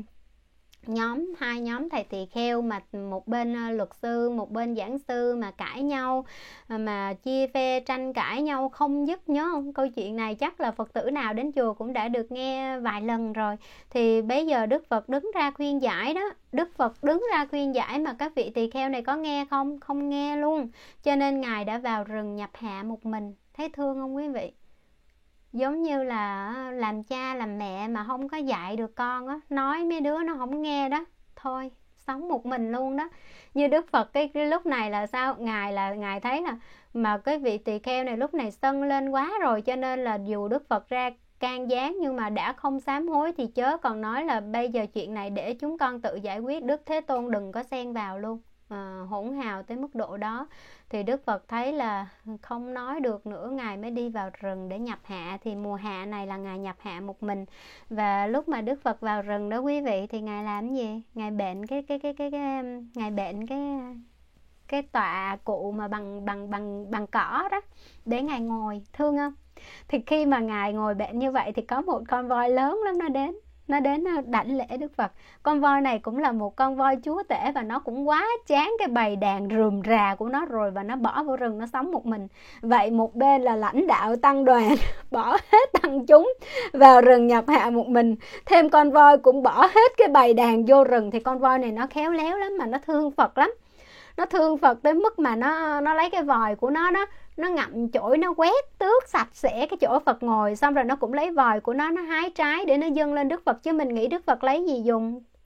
hai nhóm thầy tỳ kheo, mà một bên luật sư, một bên giảng sư mà cãi nhau, mà chia phe tranh cãi nhau không dứt. Nhớ không? Câu chuyện này chắc là Phật tử nào đến chùa cũng đã được nghe vài lần rồi. Thì bây giờ Đức Phật đứng ra khuyên giải đó. Đức Phật đứng ra khuyên giải mà các vị tỳ kheo này có nghe không? Không nghe luôn. Cho nên Ngài đã vào rừng nhập hạ một mình. Thấy thương không quý vị? Giống như là làm cha làm mẹ mà không có dạy được con á, nói mấy đứa nó không nghe đó, thôi sống một mình luôn đó. Như Đức Phật cái lúc này là sao? Ngài thấy là mà cái vị tỳ kheo này lúc này sân lên quá rồi, cho nên là dù Đức Phật ra can gián nhưng mà đã không sám hối thì chớ còn nói là bây giờ chuyện này để chúng con tự giải quyết, Đức Thế Tôn đừng có xen vào luôn. Hỗn hào tới mức độ đó thì Đức Phật thấy là không nói được nữa, Ngài mới đi vào rừng để nhập hạ. Thì mùa hạ này là Ngài nhập hạ một mình. Và lúc mà Đức Phật vào rừng đó quý vị, thì Ngài làm gì? Ngài bệnh Ngài bệnh cái tọa cụ mà bằng cỏ đó để Ngài ngồi, thương không? Thì khi mà Ngài ngồi bệnh như vậy thì có một con voi lớn lắm nó đến đảnh lễ Đức Phật. Con voi này cũng là một con voi chúa tể, và nó cũng quá chán cái bầy đàn rườm rà của nó rồi, và nó bỏ vô rừng nó sống một mình. Vậy một bên là lãnh đạo tăng đoàn bỏ hết tăng chúng vào rừng nhập hạ một mình, thêm con voi cũng bỏ hết cái bầy đàn vô rừng. Thì con voi này nó khéo léo lắm, mà nó thương Phật lắm. Nó thương Phật tới mức mà nó lấy cái vòi của nó nó ngậm chổi, nó quét tước sạch sẽ cái chỗ Phật ngồi, xong rồi nó cũng lấy vòi của nó hái trái để nó dâng lên Đức Phật. Chứ mình nghĩ Đức Phật lấy gì dùng?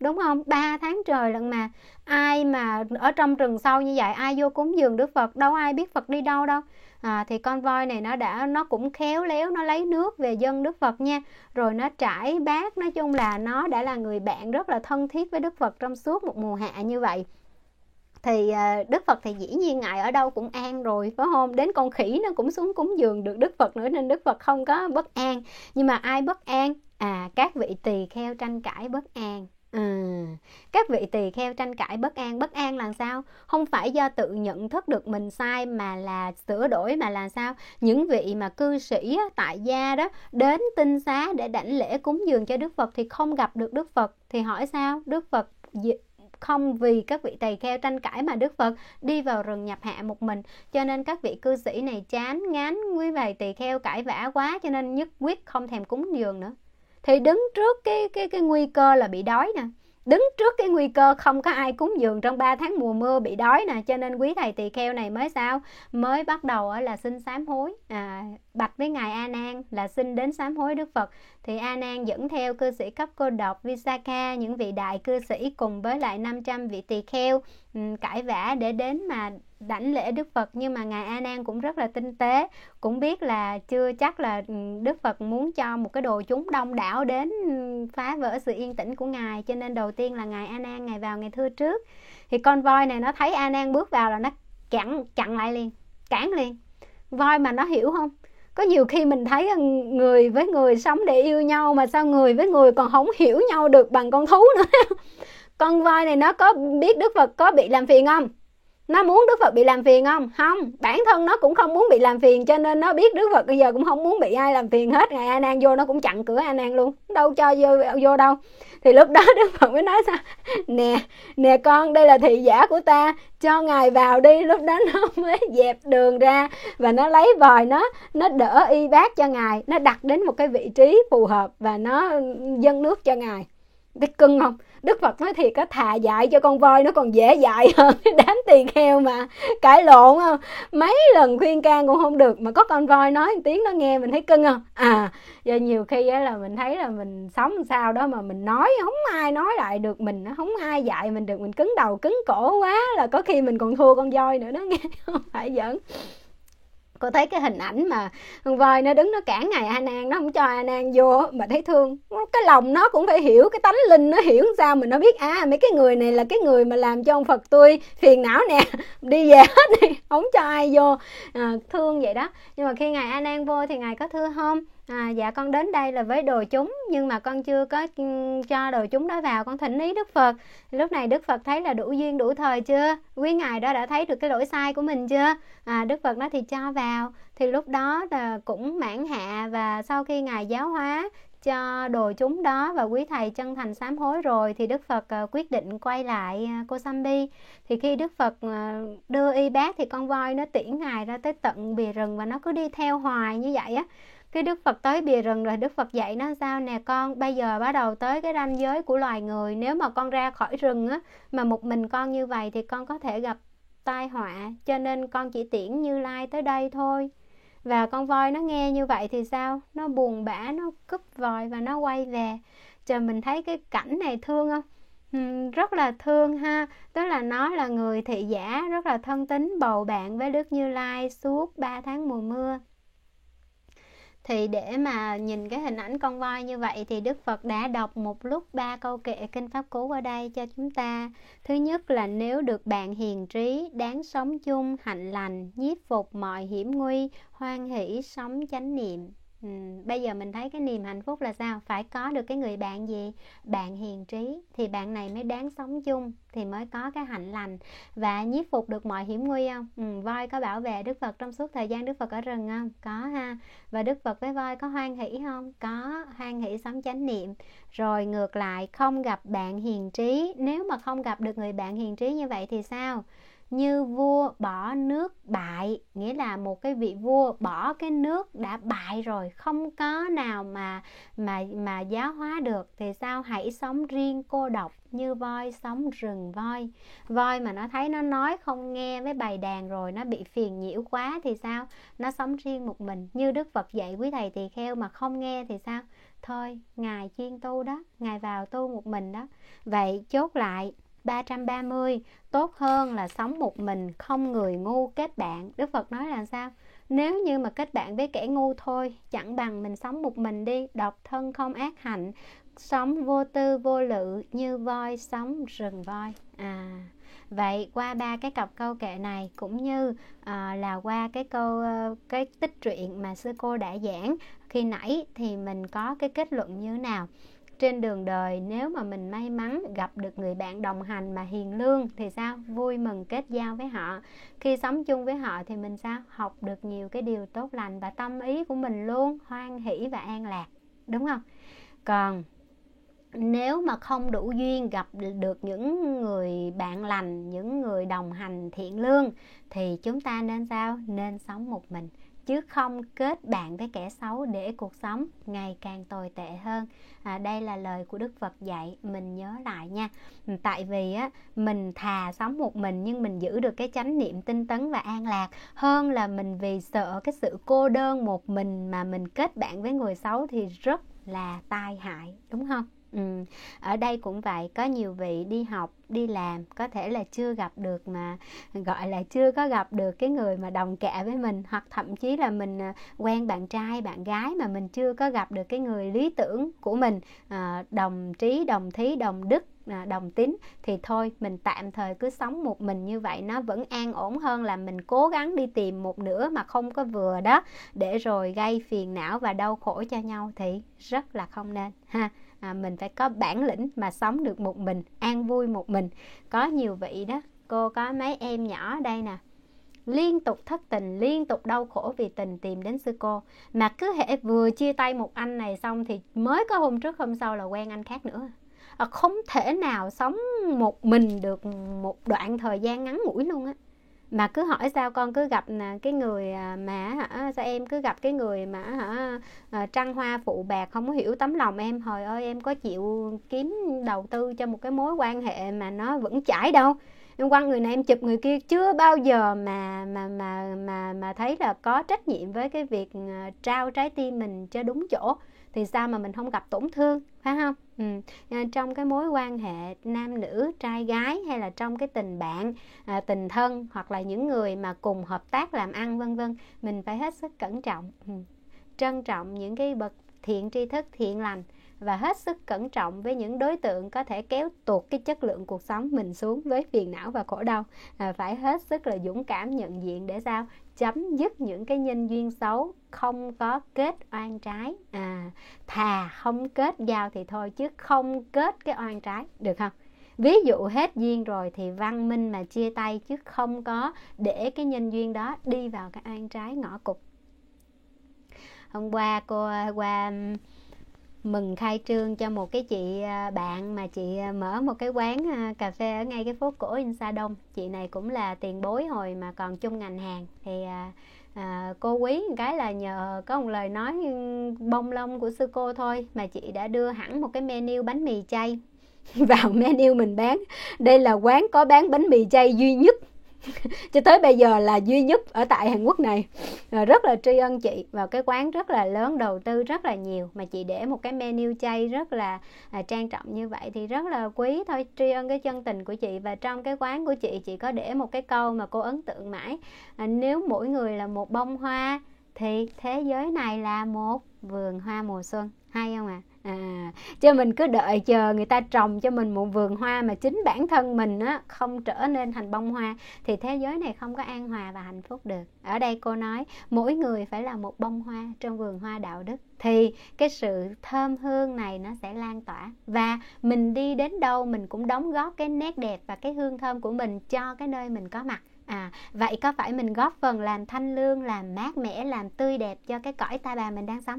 đúng không? 3 tháng trời lận mà. Ai mà ở trong rừng sâu như vậy, ai vô cúng dường Đức Phật, đâu ai biết Phật đi đâu đâu. Thì con voi này nó cũng khéo léo, nó lấy nước về dâng Đức Phật nha, rồi nó trải bát, nói chung là nó đã là người bạn rất là thân thiết với Đức Phật trong suốt một mùa hạ như vậy. Thì Đức Phật thì dĩ nhiên ngài ở đâu cũng an rồi, phải không? Đến con khỉ nó cũng xuống cúng dường được Đức Phật nữa, nên Đức Phật không có bất an. Nhưng mà ai bất an? Các vị tỳ kheo tranh cãi bất an. Các vị tỳ kheo tranh cãi bất an là sao? Không phải do tự nhận thức được mình sai mà là sửa đổi, mà là sao? Những vị mà cư sĩ tại gia đó đến tinh xá để đảnh lễ cúng dường cho Đức Phật thì không gặp được Đức Phật, thì hỏi sao? Đức Phật không vì các vị tỳ kheo tranh cãi mà Đức Phật đi vào rừng nhập hạ một mình. Cho nên các vị cư sĩ này chán ngán quý vị tỳ kheo cãi vã quá, cho nên nhất quyết không thèm cúng dường nữa. Thì đứng trước cái nguy cơ là bị đói nè, đứng trước cái nguy cơ không có ai cúng dường trong 3 tháng mùa mưa bị đói nè, cho nên quý thầy tỳ kheo này mới sao? Mới bắt đầu là xin sám hối, bạch với ngài A Nan là xin đến sám hối Đức Phật. Thì A Nan dẫn theo cư sĩ cấp cô độc Visakha, những vị đại cư sĩ cùng với lại 500 vị tỳ kheo cãi vã để đến mà đảnh lễ Đức Phật. Nhưng mà ngài A Nan cũng rất là tinh tế, cũng biết là chưa chắc là Đức Phật muốn cho một cái đồ chúng đông đảo đến phá vỡ sự yên tĩnh của ngài, cho nên đầu tiên là ngài A Nan ngài vào ngài thưa trước. Thì con voi này nó thấy A Nan bước vào là nó chặn lại liền, cản liền. Voi mà nó hiểu không? Có nhiều khi mình thấy người với người sống để yêu nhau, mà sao người với người còn không hiểu nhau được bằng con thú nữa. Con voi này nó có biết Đức Phật có bị làm phiền không? Nó muốn Đức Phật bị làm phiền không? Không, bản thân nó cũng không muốn bị làm phiền, cho nên nó biết Đức Phật bây giờ cũng không muốn bị ai làm phiền hết. Ngài A Nan vô nó cũng chặn cửa A Nan luôn, đâu cho vô đâu. Thì lúc đó Đức Phật mới nói sao? Nè con, đây là thị giả của ta, cho ngài vào đi. Lúc đó nó mới dẹp đường ra và nó lấy vòi, nó đỡ y bát cho ngài, nó đặt đến một cái vị trí phù hợp và nó dâng nước cho ngài. Biết cưng không? Đức Phật nói thiệt, có thà dạy cho con voi nó còn dễ dạy hơn cái đám tỳ kheo mà cãi lộn không? Mấy lần khuyên can cũng không được, mà có con voi nói một tiếng nó nghe, mình thấy cưng không? Giờ nhiều khi là mình thấy là mình sống sao đó mà mình nói không ai nói lại được mình, không ai dạy mình được, mình cứng đầu cứng cổ quá là có khi mình còn thua con voi nữa đó, nghe không phải giỡn. Cô thấy cái hình ảnh mà con voi nó đứng nó cản ngài A Nan, nó không cho A Nan vô, mà thấy thương. Cái lòng nó cũng phải hiểu, cái tánh linh nó hiểu sao mà nó biết mấy cái người này là cái người mà làm cho ông Phật tôi phiền não nè, đi về hết đi, không cho ai vô. Thương vậy đó. Nhưng mà khi ngài A Nan vô thì ngài có thưa không? Dạ con đến đây là với đồ chúng, nhưng mà con chưa có cho đồ chúng đó vào, con thỉnh ý Đức Phật. Lúc này Đức Phật thấy là đủ duyên đủ thời chưa? Quý ngài đó đã thấy được cái lỗi sai của mình chưa? Đức Phật nói thì cho vào. Thì lúc đó là cũng mãn hạ, và sau khi ngài giáo hóa cho đồ chúng đó và quý thầy chân thành sám hối rồi, thì Đức Phật quyết định quay lại Kosambi. Thì khi Đức Phật đưa y bát thì con voi nó tiễn ngài ra tới tận bìa rừng, và nó cứ đi theo hoài như vậy á. Cái Đức Phật tới bìa rừng rồi Đức Phật dạy nó sao? Nè con, bây giờ bắt đầu tới cái ranh giới của loài người. Nếu mà con ra khỏi rừng á, mà một mình con như vậy thì con có thể gặp tai họa, cho nên con chỉ tiễn Như Lai tới đây thôi. Và con voi nó nghe như vậy thì sao? Nó buồn bã, nó cúp vòi và nó quay về. Trời, mình thấy cái cảnh này thương không? Rất là thương ha. Tức là nó là người thị giả rất là thân tín bầu bạn với Đức Như Lai suốt 3 tháng mùa mưa. Thì để mà nhìn cái hình ảnh con voi như vậy thì Đức Phật đã đọc một lúc 3 câu kệ kinh Pháp Cú ở đây cho chúng ta. Thứ nhất là nếu được bạn hiền trí, đáng sống chung, hạnh lành, nhiếp phục mọi hiểm nguy, hoan hỷ sống chánh niệm. Bây giờ mình thấy cái niềm hạnh phúc là sao? Phải có được cái người bạn gì? Bạn hiền trí, thì bạn này mới đáng sống chung, thì mới có cái hạnh lành. Và nhiếp phục được mọi hiểm nguy không? Voi có bảo vệ Đức Phật trong suốt thời gian Đức Phật ở rừng không? Có ha. Và Đức Phật với voi có hoan hỷ không? Có, hoan hỷ sống chánh niệm. Rồi ngược lại, không gặp bạn hiền trí. Nếu mà không gặp được người bạn hiền trí như vậy thì sao? như vua bỏ nước bại, nghĩa là một cái vị vua bỏ cái nước đã bại rồi, không có nào mà giáo hóa được thì sao? Hãy sống riêng cô độc như voi sống rừng voi. Voi mà nó thấy nó nói không nghe với bầy đàn rồi, nó bị phiền nhiễu quá thì sao? Nó sống riêng một mình. Như Đức Phật dạy quý thầy tỳ kheo mà không nghe thì sao? Thôi, Ngài chuyên tu đó, Ngài vào tu một mình đó. Vậy chốt lại 330, tốt hơn là sống một mình, không người ngu kết bạn. Đức Phật nói là sao? Nếu như mà kết bạn với kẻ ngu thôi, chẳng bằng mình sống một mình đi, độc thân không ác hạnh, sống vô tư vô lự như voi sống rừng voi. Vậy qua 3 cái cặp câu kệ này cũng như là qua cái tích truyện mà sư cô đã giảng khi nãy, thì mình có cái kết luận như thế nào? Trên đường đời nếu mà mình may mắn gặp được người bạn đồng hành mà hiền lương thì sao? Vui mừng kết giao với họ. Khi sống chung với họ thì mình sao? Học được nhiều cái điều tốt lành và tâm ý của mình luôn hoan hỷ và an lạc, đúng không? Còn nếu mà không đủ duyên gặp được những người bạn lành, những người đồng hành thiện lương thì chúng ta nên sao? Nên sống một mình, chứ không kết bạn với kẻ xấu để cuộc sống ngày càng tồi tệ hơn. Đây là lời của Đức Phật dạy, mình nhớ lại nha. Tại vì mình thà sống một mình nhưng mình giữ được cái chánh niệm tinh tấn và an lạc, hơn là mình vì sợ cái sự cô đơn một mình mà mình kết bạn với người xấu thì rất là tai hại, đúng không? Ở đây cũng vậy, có nhiều vị đi học, đi làm có thể là chưa gặp được, mà gọi là chưa có gặp được cái người mà đồng kệ với mình, hoặc thậm chí là mình quen bạn trai, bạn gái mà mình chưa có gặp được cái người lý tưởng của mình, đồng trí, đồng thí, đồng đức, đồng tín, thì thôi mình tạm thời cứ sống một mình như vậy, nó vẫn an ổn hơn là mình cố gắng đi tìm một nửa mà không có vừa đó, để rồi gây phiền não và đau khổ cho nhau thì rất là không nên ha. Mình phải có bản lĩnh mà sống được một mình, an vui một mình. Có nhiều vị đó, cô có mấy em nhỏ đây nè, liên tục thất tình, liên tục đau khổ vì tình tìm đến sư cô, mà cứ hễ vừa chia tay một anh này xong thì mới có hôm trước hôm sau là quen anh khác nữa. Không thể nào sống một mình được một đoạn thời gian ngắn ngủi luôn á. Mà cứ hỏi sao con cứ gặp cái người mà sao em cứ gặp cái người mà trăng hoa phụ bạc, không có hiểu tấm lòng em. Hồi ơi, em có chịu kiếm đầu tư cho một cái mối quan hệ mà nó vững chãi đâu. Em quăng người này em chụp người kia, chưa bao giờ mà thấy là có trách nhiệm với cái việc trao trái tim mình cho đúng chỗ, thì sao mà mình không gặp tổn thương, phải không? Trong cái mối quan hệ nam nữ, trai gái, hay là trong cái tình bạn, tình thân, hoặc là những người mà cùng hợp tác làm ăn vân vân, mình phải hết sức cẩn trọng, trân trọng những cái bậc thiện tri thức, thiện lành, và hết sức cẩn trọng với những đối tượng có thể kéo tuột cái chất lượng cuộc sống mình xuống với phiền não và khổ đau. Phải hết sức là dũng cảm nhận diện để sao? Chấm dứt những cái nhân duyên xấu, không có kết oan trái. Thà không kết giao thì thôi, chứ không kết cái oan trái, được không? Ví dụ hết duyên rồi thì văn minh mà chia tay, chứ không có để cái nhân duyên đó đi vào cái oan trái ngõ cụt. Hôm qua cô qua mừng khai trương cho một cái chị bạn mà chị mở một cái quán cà phê ở ngay cái phố cổ In Sa Đông. Chị này cũng là tiền bối hồi mà còn chung ngành hàng, thì cô quý một cái là nhờ có một lời nói bông lông của sư cô thôi mà chị đã đưa hẳn một cái menu bánh mì chay vào menu mình bán. Đây là quán có bán bánh mì chay duy nhất cho tới bây giờ, là duy nhất ở tại Hàn Quốc này. Rất là tri ân chị, vào cái quán rất là lớn, đầu tư rất là nhiều, mà chị để một cái menu chay rất là trang trọng như vậy thì rất là quý thôi. Tri ân cái chân tình của chị. Và trong cái quán của chị có để một cái câu mà cô ấn tượng mãi: nếu mỗi người là một bông hoa thì thế giới này là một vườn hoa mùa xuân. Hay không ạ? Chứ mình cứ đợi chờ người ta trồng cho mình một vườn hoa mà chính bản thân mình không trở nên thành bông hoa thì thế giới này không có an hòa và hạnh phúc được. Ở đây cô nói mỗi người phải là một bông hoa trong vườn hoa đạo đức, thì cái sự thơm hương này nó sẽ lan tỏa, và mình đi đến đâu mình cũng đóng góp cái nét đẹp và cái hương thơm của mình cho cái nơi mình có mặt. Vậy có phải mình góp phần làm thanh lương, làm mát mẻ, làm tươi đẹp cho cái cõi ta bà mình đang sống không?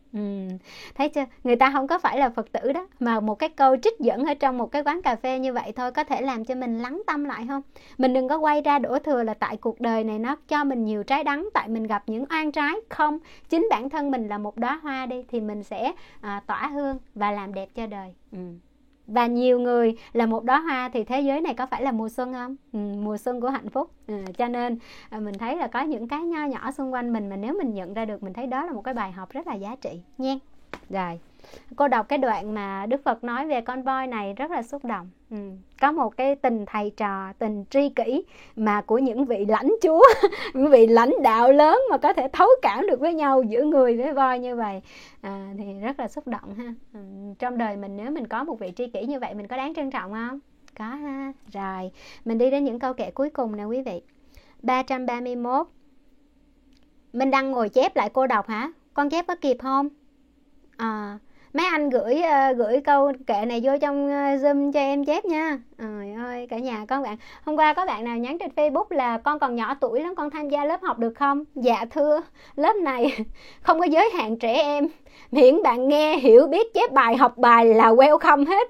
Thấy chưa, người ta không có phải là Phật tử đó, mà một cái câu trích dẫn ở trong một cái quán cà phê như vậy thôi có thể làm cho mình lắng tâm lại không? Mình đừng có quay ra đổ thừa là tại cuộc đời này nó cho mình nhiều trái đắng, tại mình gặp những oan trái. Không, chính bản thân mình là một đóa hoa đi, thì mình sẽ tỏa hương và làm đẹp cho đời. Và nhiều người là một đóa hoa thì thế giới này có phải là mùa xuân không? Mùa xuân của hạnh phúc. Cho nên mình thấy là có những cái nho nhỏ xung quanh mình mà nếu mình nhận ra được, mình thấy đó là một cái bài học rất là giá trị nha. Rồi, cô đọc cái đoạn mà Đức Phật nói về con voi này rất là xúc động. Có một cái tình thầy trò, tình tri kỷ mà của những vị lãnh chúa, những vị lãnh đạo lớn mà có thể thấu cảm được với nhau giữa người với voi như vậy, thì rất là xúc động ha. Trong đời mình nếu mình có một vị tri kỷ như vậy, mình có đáng trân trọng không? Có ha. Rồi, mình đi đến những câu kệ cuối cùng nè quý vị. 331. Mình đang ngồi chép lại cô đọc hả? Con chép có kịp không? Mấy anh gửi câu kệ này vô trong Zoom cho em chép nha. Trời ơi, cả nhà có bạn. Hôm qua có bạn nào nhắn trên Facebook là con còn nhỏ tuổi lắm, con tham gia lớp học được không? Dạ thưa, lớp này không có giới hạn trẻ em. Miễn bạn nghe, hiểu, biết, chép bài, học bài là welcome hết.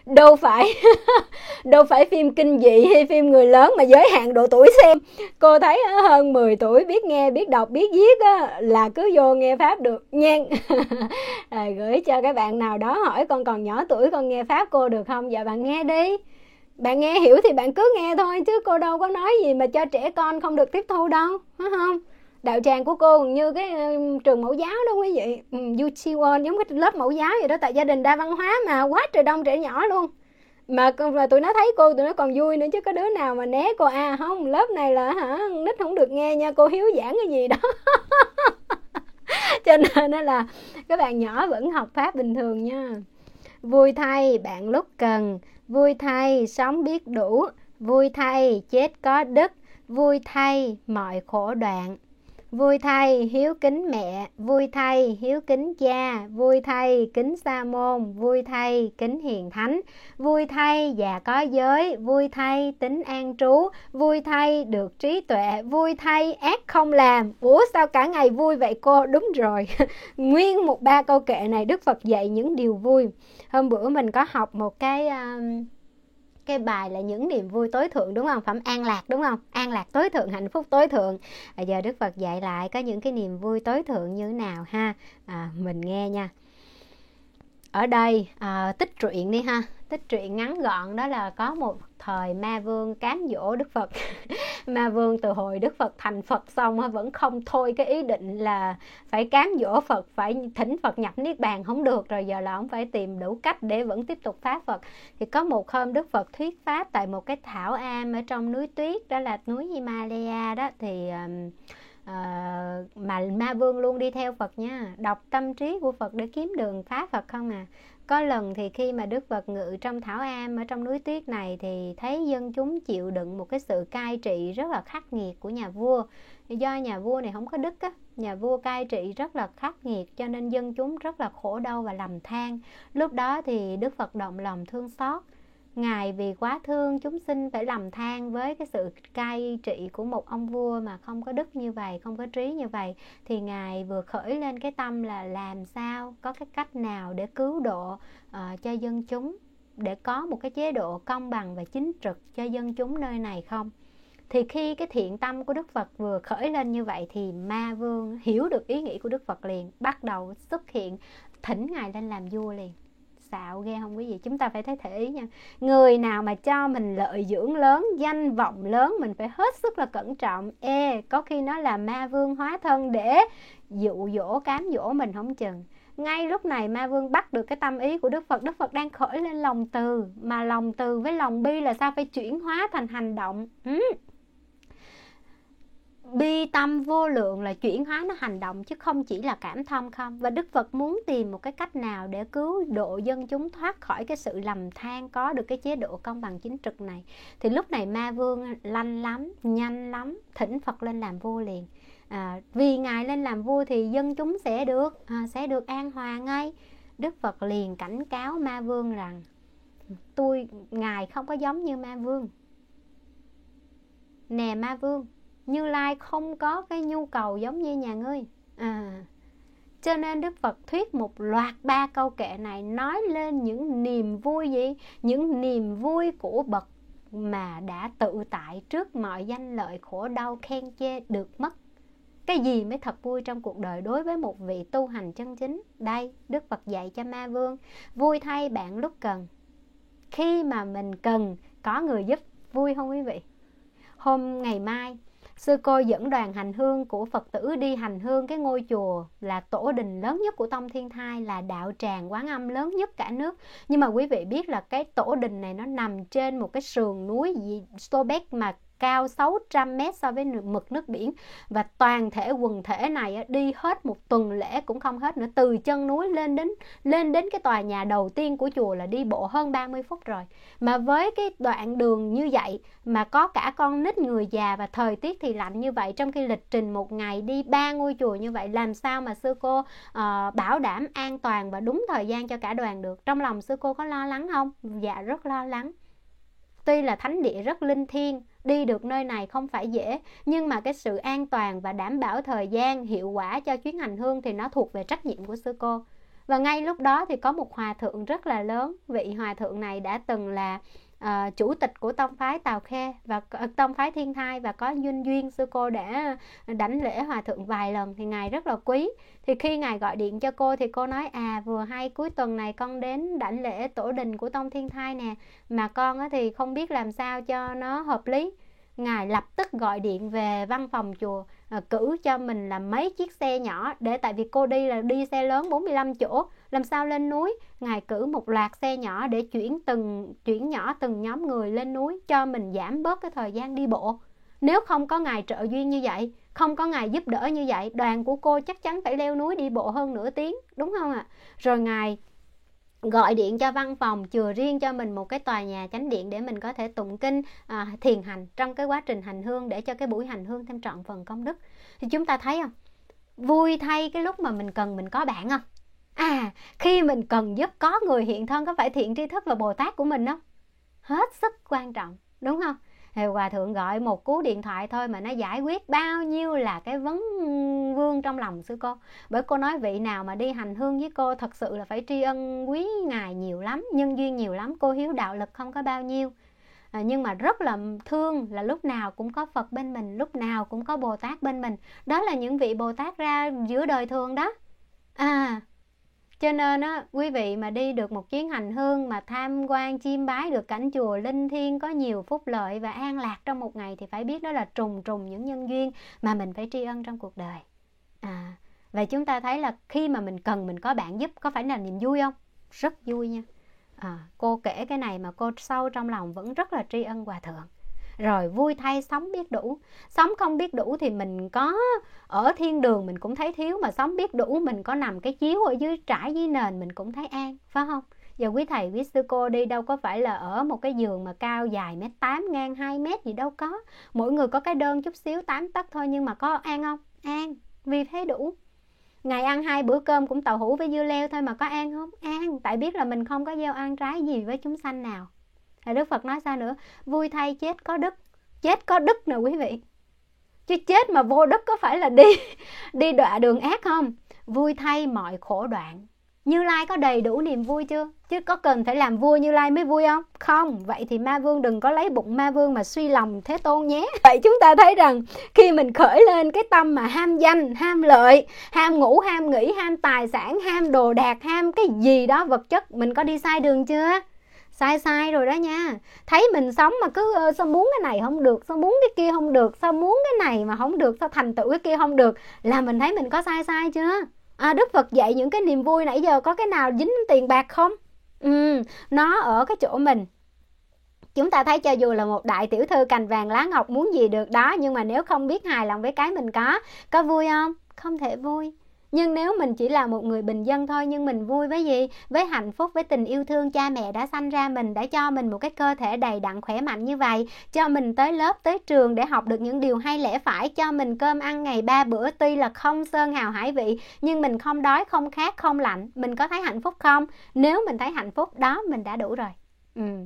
Đâu phải phim kinh dị hay phim người lớn mà giới hạn độ tuổi xem. Cô thấy hơn 10 tuổi biết nghe, biết đọc, biết viết là cứ vô nghe Pháp được nha. Gửi cho các bạn nào đó hỏi con còn nhỏ tuổi con nghe Pháp cô được không? Dạ bạn nghe đi. Bạn nghe hiểu thì bạn cứ nghe thôi, chứ cô đâu có nói gì mà cho trẻ con không được tiếp thu đâu, phải không? Đạo tràng của cô cũng như cái trường mẫu giáo đó quý vị, Yuchiwon giống cái lớp mẫu giáo vậy đó, tại gia đình đa văn hóa mà quá trời đông trẻ nhỏ luôn. Mà tụi nó thấy cô tụi nó còn vui nữa chứ, có đứa nào mà né cô không, lớp này là nít không được nghe nha, cô hiếu giảng cái gì đó. Cho nên là các bạn nhỏ vẫn học Pháp bình thường nha. Vui thay bạn lúc cần, vui thay sống biết đủ, vui thay chết có đức, vui thay mọi khổ đoạn. Vui thay hiếu kính mẹ, vui thay hiếu kính cha, vui thay kính sa môn, vui thay kính hiền thánh, vui thay già có giới, vui thay tính an trú, vui thay được trí tuệ, vui thay ác không làm. Ủa sao cả ngày vui vậy cô? Đúng rồi. Nguyên một 3 câu kệ này Đức Phật dạy những điều vui. Hôm bữa mình có học một cái bài là những niềm vui tối thượng, đúng không? Phẩm an lạc, đúng không? An lạc tối thượng, hạnh phúc tối thượng. Bây giờ Đức Phật dạy lại có những cái niềm vui tối thượng như thế nào ha. Mình nghe nha. Ở đây tích truyện đi ha. Tích truyện ngắn gọn đó là có một thời Ma Vương cám dỗ Đức Phật. Ma Vương từ hồi Đức Phật thành Phật xong vẫn không thôi cái ý định là phải cám dỗ Phật, phải thỉnh Phật nhập Niết Bàn, không được rồi, giờ là ông phải tìm đủ cách để vẫn tiếp tục phá Phật. Thì có một hôm Đức Phật thuyết pháp tại một cái thảo am ở trong núi tuyết, đó là núi Himalaya đó, thì mà Ma Vương luôn đi theo Phật nha, đọc tâm trí của Phật để kiếm đường phá Phật không à. Có lần thì khi mà Đức Phật ngự trong thảo am ở trong núi tuyết này thì thấy dân chúng chịu đựng một cái sự cai trị rất là khắc nghiệt của nhà vua. Do nhà vua này không có đức á, nhà vua cai trị rất là khắc nghiệt cho nên dân chúng rất là khổ đau và lầm than. Lúc đó thì Đức Phật động lòng thương xót. Ngài vì quá thương chúng sinh phải lầm than với cái sự cai trị của một ông vua mà không có đức như vậy, không có trí như vậy, thì Ngài vừa khởi lên cái tâm là làm sao có cái cách nào để cứu độ cho dân chúng, để có một cái chế độ công bằng và chính trực cho dân chúng nơi này không. Thì khi cái thiện tâm của Đức Phật vừa khởi lên như vậy thì Ma Vương hiểu được ý nghĩ của Đức Phật liền, bắt đầu xuất hiện thỉnh Ngài lên làm vua liền. Xạo ghê không quý vị? Chúng ta phải thấy thể ý nha. Người nào mà cho mình lợi dưỡng lớn, danh vọng lớn, mình phải hết sức là cẩn trọng. Có khi nó là Ma Vương hóa thân để dụ dỗ, cám dỗ mình không chừng. Ngay lúc này Ma Vương bắt được cái tâm ý của Đức Phật. Đức Phật đang khởi lên lòng từ, mà lòng từ với lòng bi là sao? Phải chuyển hóa thành hành động. Bi tâm vô lượng là chuyển hóa nó hành động chứ không chỉ là cảm thông không. Và Đức Phật muốn tìm một cái cách nào để cứu độ dân chúng thoát khỏi cái sự lầm than, có được cái chế độ công bằng chính trực này. Thì lúc này Ma Vương lanh lắm, nhanh lắm, thỉnh Phật lên làm vua liền. Vì Ngài lên làm vua thì dân chúng sẽ được an hòa ngay. Đức Phật liền cảnh cáo Ma Vương rằng Ngài không có giống như Ma Vương. Nè Ma Vương, Như Lai không có cái nhu cầu giống như nhà ngươi. Cho nên Đức Phật thuyết một loạt 3 câu kệ này nói lên những niềm vui gì? Những niềm vui của bậc mà đã tự tại trước mọi danh lợi khổ đau khen chê được mất. Cái gì mới thật vui trong cuộc đời đối với một vị tu hành chân chính? Đây, Đức Phật dạy cho Ma Vương: vui thay bạn lúc cần. Khi mà mình cần có người giúp, vui không quý vị? Ngày mai sư cô dẫn đoàn hành hương của Phật tử đi hành hương cái ngôi chùa là tổ đình lớn nhất của Tông Thiên Thai, là đạo tràng Quán Âm lớn nhất cả nước. Nhưng mà quý vị biết là cái tổ đình này nó nằm trên một cái sườn núi Stobek mà cao 600 mét so với mực nước biển. Và toàn thể quần thể này đi hết một tuần lễ cũng không hết nữa. Từ chân núi lên đến cái tòa nhà đầu tiên của chùa là đi bộ hơn 30 phút rồi. Mà với cái đoạn đường như vậy mà có cả con nít, người già và thời tiết thì lạnh như vậy, trong khi lịch trình một ngày đi 3 ngôi chùa như vậy, làm sao mà sư cô bảo đảm an toàn và đúng thời gian cho cả đoàn được? Trong lòng sư cô có lo lắng không? Dạ rất lo lắng. Tuy là thánh địa rất linh thiêng, đi được nơi này không phải dễ, nhưng mà cái sự an toàn và đảm bảo thời gian, hiệu quả cho chuyến hành hương thì nó thuộc về trách nhiệm của sư cô. Và ngay lúc đó thì có một hòa thượng rất là lớn. Vị hòa thượng này đã từng là chủ tịch của tông phái Tào Khê và tông phái Thiên Thai, và có duyên sư cô đã đảnh lễ hòa thượng vài lần thì ngài rất là quý. Thì khi ngài gọi điện cho cô thì cô nói: vừa hay cuối tuần này con đến đảnh lễ tổ đình của Tông Thiên Thai nè, mà con thì không biết làm sao cho nó hợp lý. Ngài lập tức gọi điện về văn phòng chùa, cử cho mình là mấy chiếc xe nhỏ, để tại vì cô đi là đi xe lớn 45 chỗ, làm sao lên núi. Ngài cử một loạt xe nhỏ để chuyển nhỏ từng nhóm người lên núi, cho mình giảm bớt cái thời gian đi bộ. Nếu không có ngài trợ duyên như vậy, không có ngài giúp đỡ như vậy, đoàn của cô chắc chắn phải leo núi đi bộ hơn nửa tiếng, đúng không ạ? Rồi ngài gọi điện cho văn phòng chừa riêng cho mình một cái tòa nhà chánh điện để mình có thể tụng kinh, thiền hành trong cái quá trình hành hương, để cho cái buổi hành hương thêm trọn phần công đức. Thì chúng ta thấy không? Vui thay cái lúc mà mình cần mình có bạn không? Khi mình cần giúp có người hiện thân, có phải thiện tri thức và Bồ Tát của mình không? Hết sức quan trọng, đúng không? Thì hòa thượng gọi một cú điện thoại thôi mà nó giải quyết bao nhiêu là cái vấn vương trong lòng sư cô. Bởi cô nói vị nào mà đi hành hương với cô thật sự là phải tri ân quý ngài nhiều lắm, nhân duyên nhiều lắm. Cô hiếu đạo lực không có bao nhiêu, nhưng mà rất là thương là lúc nào cũng có Phật bên mình, lúc nào cũng có Bồ Tát bên mình. Đó là những vị Bồ Tát ra giữa đời thường đó. Cho nên quý vị mà đi được một chuyến hành hương mà tham quan chiêm bái được cảnh chùa linh thiêng, có nhiều phúc lợi và an lạc trong một ngày, thì phải biết đó là trùng những nhân duyên mà mình phải tri ân trong cuộc đời. Vậy chúng ta thấy là khi mà mình cần mình có bạn giúp, có phải là niềm vui không? Rất vui nha. Cô kể cái này mà cô sâu trong lòng vẫn rất là tri ân hòa thượng. Rồi vui thay sống biết đủ. Sống không biết đủ thì mình có ở thiên đường mình cũng thấy thiếu, mà sống biết đủ mình có nằm cái chiếu ở dưới trải dưới nền mình cũng thấy an, phải không? Giờ quý thầy quý sư cô đi đâu có phải là ở một cái giường mà cao dài 1m8 ngang 2m gì đâu có. Mỗi người có cái đơn chút xíu 8 tấc thôi, nhưng mà có an không? An, vì thấy đủ. Ngày ăn 2 bữa cơm cũng tàu hũ với dưa leo thôi mà có an không? An, tại biết là mình không có gieo ăn trái gì với chúng sanh nào. Đức Phật nói sao nữa? Vui thay chết có đức. Chết có đức nè quý vị. Chứ chết mà vô đức có phải là đi đọa đường ác không? Vui thay mọi khổ đoạn. Như Lai có đầy đủ niềm vui chưa? Chứ có cần phải làm vua Như Lai mới vui không? Không. Vậy thì Ma Vương đừng có lấy bụng Ma Vương mà suy lòng Thế Tôn nhé. Vậy chúng ta thấy rằng khi mình khởi lên cái tâm mà ham danh, ham lợi, ham ngủ, ham nghỉ, ham tài sản, ham đồ đạc, ham cái gì đó vật chất, mình có đi sai đường chưa? Sai rồi đó nha. Thấy mình sống mà cứ sao muốn cái này không được, sao muốn cái kia không được, sao muốn cái này mà không được, sao thành tựu cái kia không được, là mình thấy mình có sai chưa? Đức Phật dạy những cái niềm vui nãy giờ có cái nào dính tiền bạc không? Nó ở cái chỗ mình. Chúng ta thấy cho dù là một đại tiểu thư cành vàng lá ngọc muốn gì được đó, nhưng mà nếu không biết hài lòng với cái mình có vui không? Không thể vui. Nhưng nếu mình chỉ là một người bình dân thôi, nhưng mình vui với gì? Với hạnh phúc, với tình yêu thương cha mẹ đã sanh ra mình, đã cho mình một cái cơ thể đầy đặn khỏe mạnh như vậy, cho mình tới lớp, tới trường để học được những điều hay lẽ phải, cho mình cơm ăn ngày 3 bữa, tuy là không sơn hào hải vị, nhưng mình không đói, không khát, không lạnh. Mình có thấy hạnh phúc không? Nếu mình thấy hạnh phúc đó, mình đã đủ rồi.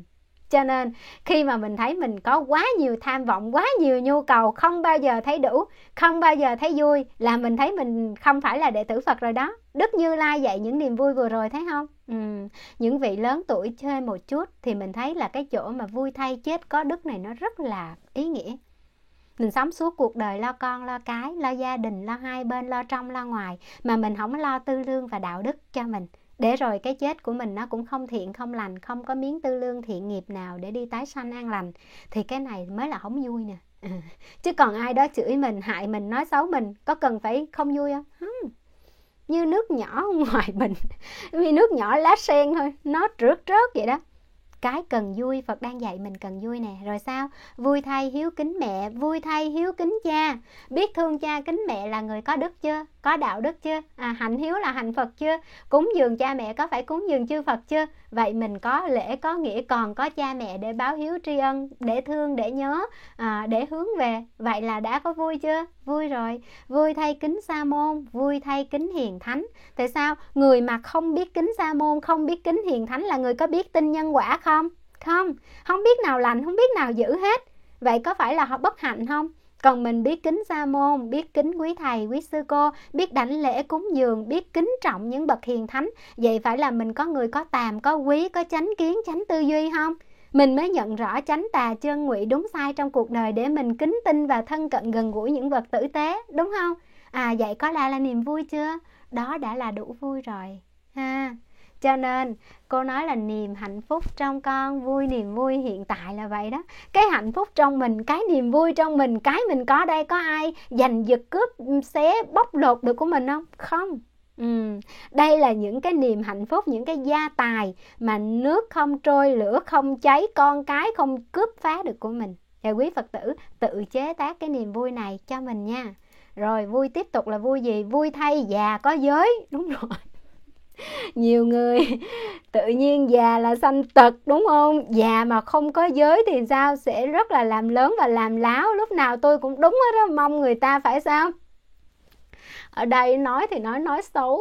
Cho nên khi mà mình thấy mình có quá nhiều tham vọng, quá nhiều nhu cầu, không bao giờ thấy đủ, không bao giờ thấy vui, là mình thấy mình không phải là đệ tử Phật rồi đó. Đức Như Lai dạy những niềm vui vừa rồi, thấy không? Những vị lớn tuổi trên một chút thì mình thấy là cái chỗ mà vui thay chết có đức này nó rất là ý nghĩa. Mình sống suốt cuộc đời lo con, lo cái, lo gia đình, lo hai bên, lo trong, lo ngoài, mà mình không lo tư lương và đạo đức cho mình. Để rồi cái chết của mình nó cũng không thiện, không lành, không có miếng tư lương thiện nghiệp nào để đi tái sanh an lành. Thì cái này mới là không vui nè. Chứ còn ai đó chửi mình, hại mình, nói xấu mình, có cần phải không vui không? Không. Như nước nhỏ ngoài bình, vì nước nhỏ lá sen thôi, nó trớt vậy đó. Cái cần vui, Phật đang dạy mình cần vui nè. Rồi sao? Vui thay hiếu kính mẹ, vui thay hiếu kính cha. Biết thương cha kính mẹ là người có đức chưa? Có đạo đức chưa? Hạnh hiếu là hạnh Phật chưa? Cúng dường cha mẹ có phải cúng dường chư Phật chưa? Vậy mình có lễ, có nghĩa, còn có cha mẹ để báo hiếu tri ân, để thương, để nhớ, để hướng về. Vậy là đã có vui chưa? Vui rồi. Vui thay kính sa môn, vui thay kính hiền thánh. Tại sao? Người mà không biết kính sa môn, không biết kính hiền thánh là người có biết tin nhân quả không? Không biết nào lành, không biết nào dữ hết. Vậy có phải là họ bất hạnh không? Còn mình biết kính sa môn, biết kính quý thầy, quý sư cô, biết đảnh lễ cúng dường, biết kính trọng những bậc hiền thánh. Vậy phải là mình có người có tàm, có quý, có chánh kiến, chánh tư duy không? Mình mới nhận rõ chánh tà chân ngụy đúng sai trong cuộc đời để mình kính tin và thân cận gần gũi những vật tử tế, đúng không? Vậy có là niềm vui chưa? Đó đã là đủ vui rồi ha. Cho nên cô nói là niềm hạnh phúc trong con, vui niềm vui hiện tại là vậy đó. Cái hạnh phúc trong mình, cái niềm vui trong mình, cái mình có đây, có ai giành giật cướp xé bóc lột được của mình không? Không. Đây là những cái niềm hạnh phúc, những cái gia tài mà nước không trôi, lửa không cháy, con cái không cướp phá được của mình. Thì quý Phật tử tự chế tác cái niềm vui này cho mình nha. Rồi vui tiếp tục là vui gì? Vui thay già có giới. Đúng rồi. Nhiều người tự nhiên già là sanh tật, đúng không? Già mà không có giới thì sao? Sẽ rất là làm lớn và làm láo. Lúc nào tôi cũng đúng hết đó, mong người ta phải sao? Ở đây nói thì nói xấu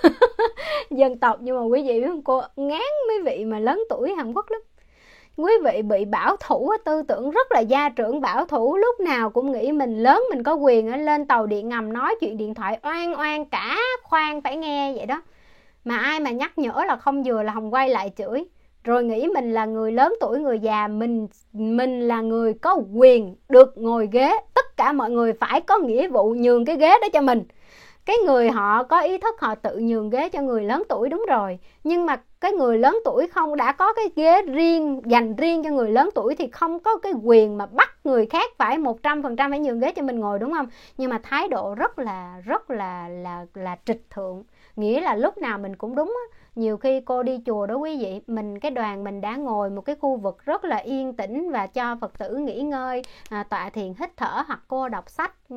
dân tộc, nhưng mà quý vị biết không, cô ngán mấy vị mà lớn tuổi Hàn Quốc lắm. Quý vị bị bảo thủ, tư tưởng rất là gia trưởng bảo thủ, lúc nào cũng nghĩ mình lớn, mình có quyền lên tàu điện ngầm nói chuyện điện thoại oan oan cả khoang phải nghe vậy đó. Mà ai mà nhắc nhở là không vừa là hồng quay lại chửi. Rồi nghĩ mình là người lớn tuổi, người già, mình là người có quyền được ngồi ghế. Tất cả mọi người phải có nghĩa vụ nhường cái ghế đó cho mình. Cái người họ có ý thức họ tự nhường ghế cho người lớn tuổi, đúng rồi. Nhưng mà cái người lớn tuổi không đã có cái ghế riêng, dành riêng cho người lớn tuổi thì không có cái quyền mà bắt người khác phải 100% phải nhường ghế cho mình ngồi, đúng không? Nhưng mà thái độ rất là trịch thượng. Nghĩa là lúc nào mình cũng đúng á. Nhiều khi cô đi chùa đó quý vị, cái đoàn mình đã ngồi một cái khu vực rất là yên tĩnh và cho Phật tử nghỉ ngơi, tọa thiền hít thở, hoặc cô đọc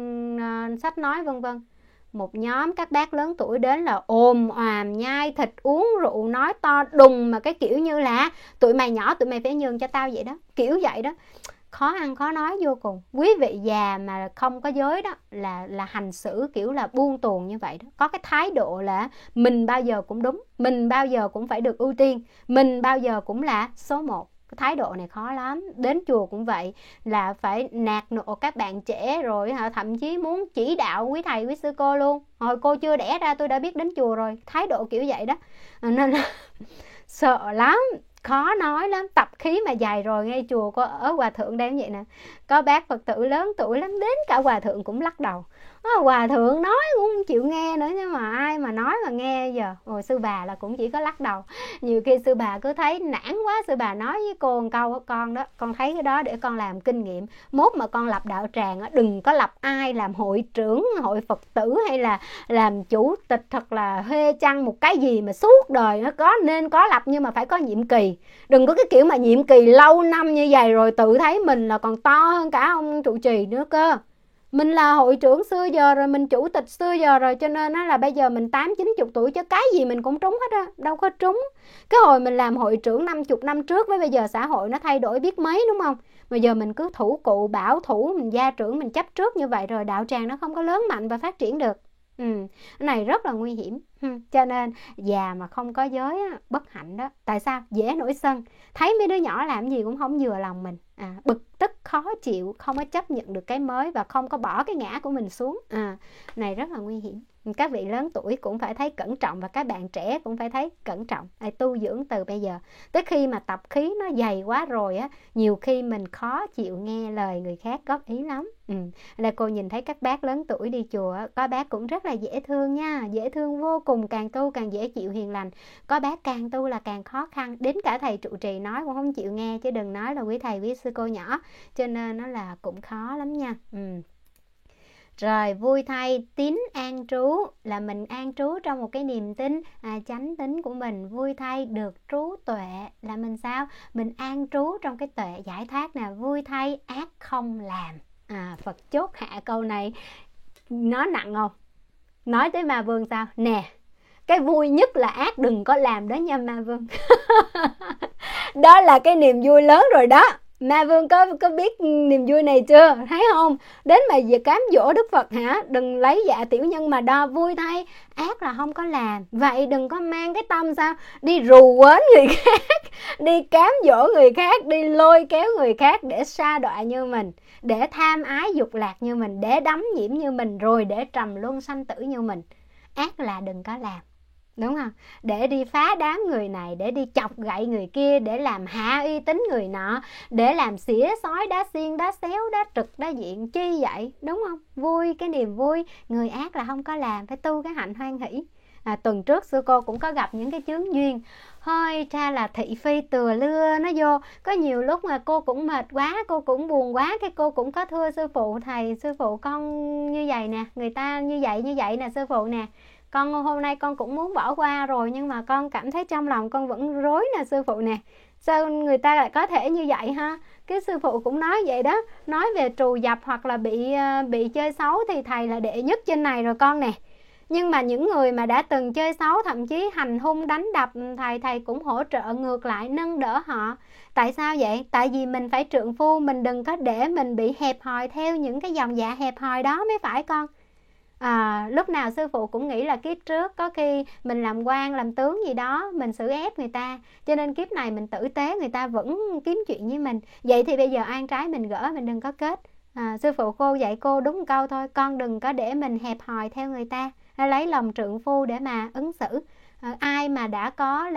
sách nói vân vân. Một nhóm các bác lớn tuổi đến là ồm oàm nhai thịt, uống rượu, nói to đùng, mà cái kiểu như là tụi mày nhỏ, tụi mày phải nhường cho tao vậy đó, kiểu vậy đó. Khó ăn khó nói vô cùng. Quý vị già mà không có giới đó là hành xử kiểu là buông tuồng như vậy đó. Có cái thái độ là mình bao giờ cũng đúng, mình bao giờ cũng phải được ưu tiên, mình bao giờ cũng là số 1. Cái thái độ này khó lắm. Đến chùa cũng vậy, là phải nạt nộ các bạn trẻ, rồi thậm chí muốn chỉ đạo quý thầy quý sư cô luôn. Hồi cô chưa đẻ ra tôi đã biết đến chùa rồi. Thái độ kiểu vậy đó. Nên là sợ lắm, khó nói lắm. Tập khí mà dài rồi. Ngay chùa có ở hòa thượng đây cũng vậy nè, có bác Phật tử lớn tuổi lắm, đến cả hòa thượng cũng lắc đầu. Hòa thượng nói cũng không chịu nghe nữa, nhưng mà ai mà nói mà nghe giờ. Rồi sư bà là cũng chỉ có lắc đầu. Nhiều khi sư bà cứ thấy nản quá, sư bà nói với cô một câu: con đó, con thấy cái đó để con làm kinh nghiệm. Mốt mà con lập đạo tràng đừng có lập ai làm hội trưởng hội Phật tử hay là làm chủ tịch thật là huê chăng một cái gì mà suốt đời. Nó có nên có lập, nhưng mà phải có nhiệm kỳ. Đừng có cái kiểu mà nhiệm kỳ lâu năm như vậy rồi tự thấy mình là còn to hơn cả ông trụ trì nữa cơ. Mình là hội trưởng xưa giờ rồi, mình chủ tịch xưa giờ rồi, cho nên là bây giờ mình 80-90 tuổi chứ cái gì mình cũng trúng hết á, đâu có trúng. Cái hồi mình làm hội trưởng 50 năm trước với bây giờ xã hội nó thay đổi biết mấy, đúng không? Bây giờ mình cứ thủ cụ bảo thủ, mình gia trưởng, mình chấp trước như vậy rồi đạo tràng nó không có lớn mạnh và phát triển được. Cái này rất là nguy hiểm. Cho nên già mà không có giới á, bất hạnh đó. Tại sao? Dễ nổi sân, thấy mấy đứa nhỏ làm gì cũng không vừa lòng mình, bực tức khó chịu, không có chấp nhận được cái mới và không có bỏ cái ngã của mình xuống. Này rất là nguy hiểm. Các vị lớn tuổi cũng phải thấy cẩn trọng, và các bạn trẻ cũng phải thấy cẩn trọng. Tu dưỡng từ bây giờ, tới khi mà tập khí nó dày quá rồi á, nhiều khi mình khó chịu nghe lời người khác góp ý lắm. Là cô nhìn thấy các bác lớn tuổi đi chùa, có bác cũng rất là dễ thương nha, dễ thương vô cùng, càng tu càng dễ chịu hiền lành. Có bác càng tu là càng khó khăn, đến cả thầy trụ trì nói cũng không chịu nghe, chứ đừng nói là quý thầy quý sư cô nhỏ. Cho nên nó là cũng khó lắm nha. Rồi, vui thay tín an trú là mình an trú trong một cái niềm tin, chánh tín của mình. Vui thay được trú tuệ là mình sao? Mình an trú trong cái tuệ giải thoát nè. Vui thay ác không làm. Phật chốt hạ câu này, nó nặng không? Nói tới Ma Vương sao? Nè, cái vui nhất là ác đừng có làm đó nha Ma Vương. Đó là cái niềm vui lớn rồi đó. Ma Vương có biết niềm vui này chưa? Thấy không? Đến mà về cám dỗ Đức Phật hả? Đừng lấy dạ tiểu nhân mà đo. Vui thay ác là không có làm. Vậy đừng có mang cái tâm sao? Đi rù quến người khác, đi cám dỗ người khác, đi lôi kéo người khác để sa đọa như mình, để tham ái dục lạc như mình, để đắm nhiễm như mình, rồi để trầm luân sanh tử như mình. Ác là đừng có làm. Đúng không? Để đi phá đám người này, để đi chọc gậy người kia, để làm hạ uy tín người nọ, để làm xỉa xói đá xiên, đá xéo, đá trực, đá diện, chi vậy? Đúng không? Vui, cái niềm vui. Người ác là không có làm, phải tu cái hạnh hoan hỷ. Tuần trước sư cô cũng có gặp những cái chướng duyên, hơi cha là thị phi từa lưa nó vô. Có nhiều lúc mà cô cũng mệt quá, cô cũng buồn quá, cái cô cũng có thưa sư phụ: thầy, sư phụ con như vậy nè, người ta như vậy nè sư phụ nè, con hôm nay con cũng muốn bỏ qua rồi, nhưng mà con cảm thấy trong lòng con vẫn rối nè sư phụ nè. Sao người ta lại có thể như vậy ha? Cái sư phụ cũng nói vậy đó, nói về trù dập hoặc là bị chơi xấu thì thầy là đệ nhất trên này rồi con nè. Nhưng mà những người mà đã từng chơi xấu, thậm chí hành hung đánh đập thầy cũng hỗ trợ ngược lại, nâng đỡ họ. Tại sao vậy? Tại vì mình phải trượng phu, mình đừng có để mình bị hẹp hòi theo những cái dòng dạ hẹp hòi đó mới phải con. Lúc nào sư phụ cũng nghĩ là kiếp trước có khi mình làm quan làm tướng gì đó, mình xử ép người ta, cho nên kiếp này mình tử tế, người ta vẫn kiếm chuyện với mình. Vậy thì bây giờ oan trái mình gỡ, mình đừng có kết. Sư phụ cô dạy cô đúng câu thôi: con đừng có để mình hẹp hòi theo người ta, lấy lòng trượng phu để mà ứng xử. Ai mà đã có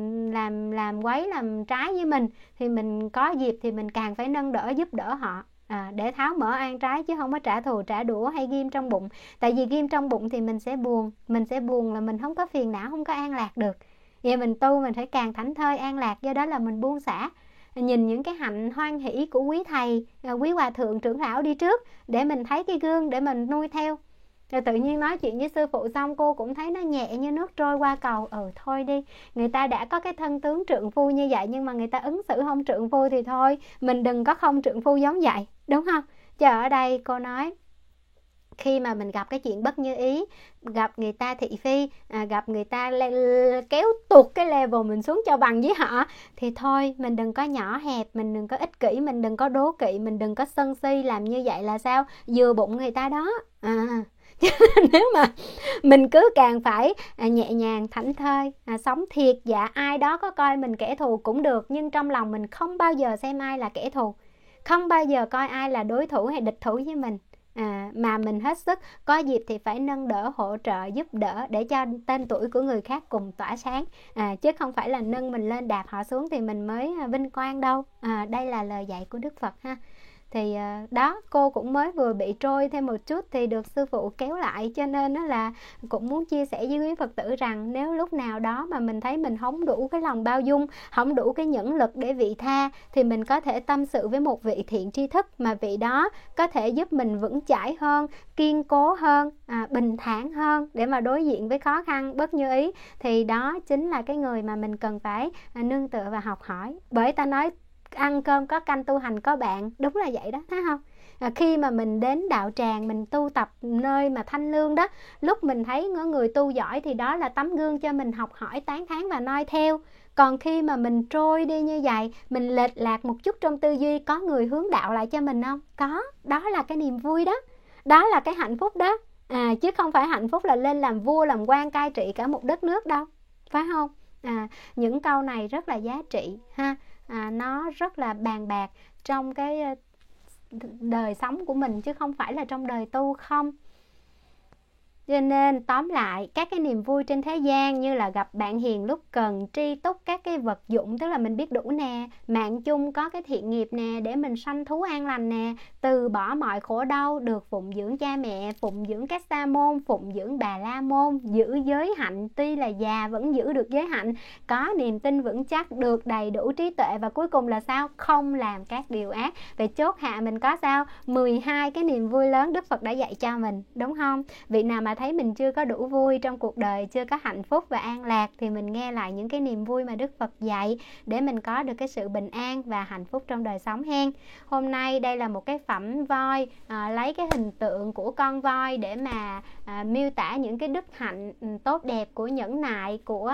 làm quấy làm trái với mình thì mình có dịp thì mình càng phải nâng đỡ giúp đỡ họ, để tháo mở oan trái, chứ không có trả thù trả đũa hay ghim trong bụng. Tại vì ghim trong bụng thì mình sẽ buồn là mình không có phiền não, không có an lạc được. Vậy mình tu mình phải càng thảnh thơi an lạc, do đó là mình buông xả. Nhìn những cái hạnh hoan hỷ của quý thầy, quý hòa thượng trưởng lão đi trước, để mình thấy cái gương để mình nuôi theo. Rồi tự nhiên nói chuyện với sư phụ xong cô cũng thấy nó nhẹ như nước trôi qua cầu. Thôi đi, người ta đã có cái thân tướng trượng phu như vậy, nhưng mà người ta ứng xử không trượng phu thì thôi, mình đừng có không trượng phu giống vậy, đúng không? Chứ ở đây cô nói, khi mà mình gặp cái chuyện bất như ý, gặp người ta thị phi, gặp người ta kéo tuột cái level mình xuống cho bằng với họ, thì thôi mình đừng có nhỏ hẹp, mình đừng có ích kỷ, mình đừng có đố kỵ, mình đừng có sân si. Làm như vậy là sao? Vừa bụng người ta đó. Nếu mà mình cứ càng phải nhẹ nhàng thảnh thơi, sống thiệt dạ, ai đó có coi mình kẻ thù cũng được, nhưng trong lòng mình không bao giờ xem ai là kẻ thù, không bao giờ coi ai là đối thủ hay địch thủ với mình. Mà mình hết sức, có dịp thì phải nâng đỡ, hỗ trợ, giúp đỡ để cho tên tuổi của người khác cùng tỏa sáng, chứ không phải là nâng mình lên đạp họ xuống thì mình mới vinh quang đâu. Đây là lời dạy của Đức Phật ha. Thì đó, cô cũng mới vừa bị trôi thêm một chút thì được sư phụ kéo lại, cho nên đó là cũng muốn chia sẻ với quý Phật tử rằng nếu lúc nào đó mà mình thấy mình không đủ cái lòng bao dung, không đủ cái nhẫn lực để vị tha, thì mình có thể tâm sự với một vị thiện tri thức, mà vị đó có thể giúp mình vững chãi hơn, kiên cố hơn, bình thản hơn để mà đối diện với khó khăn bất như ý. Thì đó chính là cái người mà mình cần phải nương tựa và học hỏi. Bởi ta nói ăn cơm có canh, tu hành có bạn. Đúng là vậy đó, thấy không? Khi mà mình đến đạo tràng, mình tu tập nơi mà thanh lương đó, lúc mình thấy người tu giỏi thì đó là tấm gương cho mình học hỏi, tán thán và noi theo. Còn khi mà mình trôi đi như vậy, mình lệch lạc một chút trong tư duy, có người hướng đạo lại cho mình không? Có, đó là cái niềm vui đó, đó là cái hạnh phúc đó. Chứ không phải hạnh phúc là lên làm vua làm quan cai trị cả một đất nước đâu, phải không? Những câu này rất là giá trị ha. Nó rất là bàn bạc trong cái đời sống của mình, chứ không phải là trong đời tu không. Cho nên tóm lại, các cái niềm vui trên thế gian như là gặp bạn hiền lúc cần, tri túc các cái vật dụng, tức là mình biết đủ nè, mạng chung có cái thiện nghiệp nè, để mình sanh thú an lành nè, từ bỏ mọi khổ đau, được phụng dưỡng cha mẹ, phụng dưỡng các sa môn, phụng dưỡng bà la môn, giữ giới hạnh, tuy là già vẫn giữ được giới hạnh, có niềm tin vững chắc, được đầy đủ trí tuệ, và cuối cùng là sao? Không làm các điều ác. Vậy chốt hạ mình có sao? 12 cái niềm vui lớn Đức Phật đã dạy cho mình, đúng không? Vị nào mà thấy mình chưa có đủ vui trong cuộc đời, chưa có hạnh phúc và an lạc, thì mình nghe lại những cái niềm vui mà Đức Phật dạy để mình có được cái sự bình an và hạnh phúc trong đời sống hen. Hôm nay đây là một cái phẩm voi, lấy cái hình tượng của con voi để mà miêu tả những cái đức hạnh tốt đẹp của nhẫn nại, của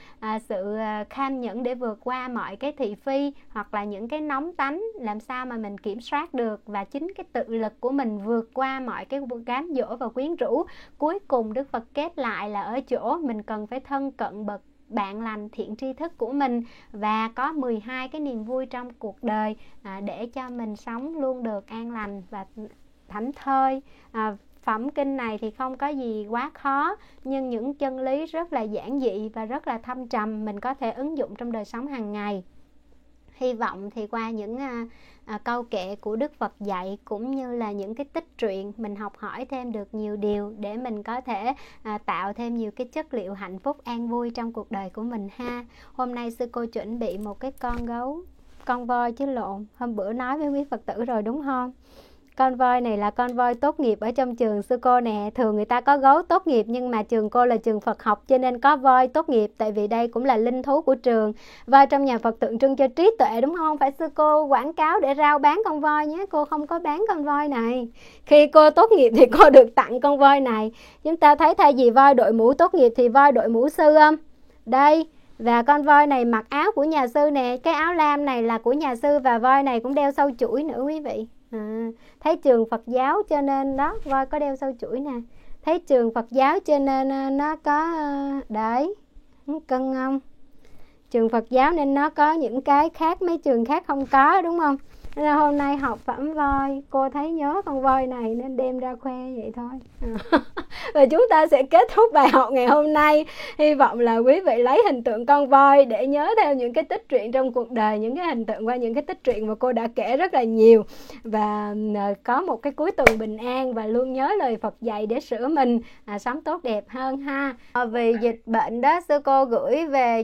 sự kham nhẫn để vượt qua mọi cái thị phi hoặc là những cái nóng tánh, làm sao mà mình kiểm soát được, và chính cái tự lực của mình vượt qua mọi cái cám dỗ và quyến rũ. Cuối cùng Đức Phật kết lại là ở chỗ mình cần phải thân cận bậc bạn lành thiện tri thức của mình, và có 12 cái niềm vui trong cuộc đời để cho mình sống luôn được an lành và thảnh thơi. Phẩm kinh này thì không có gì quá khó, nhưng những chân lý rất là giản dị và rất là thâm trầm, mình có thể ứng dụng trong đời sống hàng ngày. Hy vọng thì qua những câu kệ của Đức Phật dạy, cũng như là những cái tích truyện, mình học hỏi thêm được nhiều điều để mình có thể tạo thêm nhiều cái chất liệu hạnh phúc an vui trong cuộc đời của mình ha. Hôm nay sư cô chuẩn bị một cái con voi chứ lộn, hôm bữa nói với quý Phật tử rồi đúng không? Con voi này là con voi tốt nghiệp ở trong trường sư cô nè. Thường người ta có gấu tốt nghiệp, nhưng mà trường cô là trường Phật học cho nên có voi tốt nghiệp. Tại vì đây cũng là linh thú của trường. Voi trong nhà Phật tượng trưng cho trí tuệ, đúng không? Phải sư cô quảng cáo để rao bán con voi nhé. Cô không có bán con voi này. Khi cô tốt nghiệp thì cô được tặng con voi này. Chúng ta thấy thay vì voi đội mũ tốt nghiệp thì voi đội mũ sư không? Đây. Và con voi này mặc áo của nhà sư nè. Cái áo lam này là của nhà sư, và voi này cũng đeo sâu chuỗi nữa quý vị. Thấy trường Phật giáo cho nên đó, voi có đeo sâu chuỗi nè. Thấy trường Phật giáo cho nên nó có đấy, cân không? Trường Phật giáo nên nó có những cái khác mấy trường khác không có, đúng không? Nên hôm nay học phẩm voi, cô thấy nhớ con voi này nên đem ra khoe vậy thôi. Và chúng ta sẽ kết thúc bài học ngày hôm nay. Hy vọng là quý vị lấy hình tượng con voi để nhớ theo những cái tích truyện trong cuộc đời, những cái hình tượng qua những cái tích truyện mà cô đã kể rất là nhiều, và có một cái cuối tuần bình an và luôn nhớ lời Phật dạy để sửa mình sống tốt đẹp hơn ha. Vì dịch bệnh đó, sư cô gửi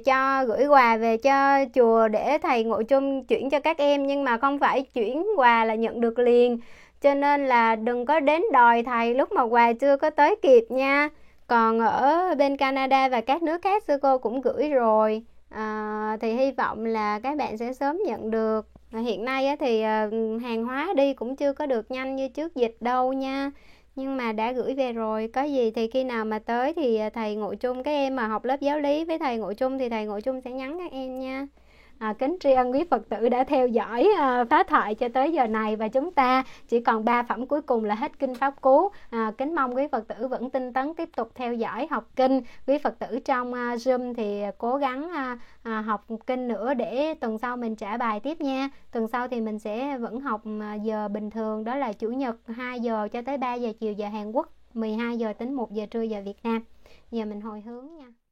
quà về cho chùa để thầy Ngộ Chung chuyển cho các em, nhưng mà không phải chuyển quà là nhận được liền, cho nên là đừng có đến đòi thầy lúc mà quà chưa có tới kịp nha. Còn ở bên Canada và các nước khác sư cô cũng gửi rồi, thì hy vọng là các bạn sẽ sớm nhận được. Hiện nay thì hàng hóa đi cũng chưa có được nhanh như trước dịch đâu nha, nhưng mà đã gửi về rồi. Có gì thì khi nào mà tới thì thầy Ngộ Chung, các em mà học lớp giáo lý với thầy Ngộ Chung thì thầy Ngộ Chung sẽ nhắn các em nha. Kính tri ân quý Phật tử đã theo dõi phá thoại cho tới giờ này, và chúng ta chỉ còn 3 phẩm cuối cùng là hết kinh pháp cú. Kính mong quý Phật tử vẫn tinh tấn tiếp tục theo dõi học kinh. Quý Phật tử trong Zoom thì cố gắng học kinh nữa để tuần sau mình trả bài tiếp nha. Tuần sau thì mình sẽ vẫn học giờ bình thường, đó là Chủ nhật 2 giờ cho tới 3 giờ chiều giờ Hàn Quốc, 12 giờ đến 1 giờ trưa giờ Việt Nam. Giờ mình hồi hướng nha.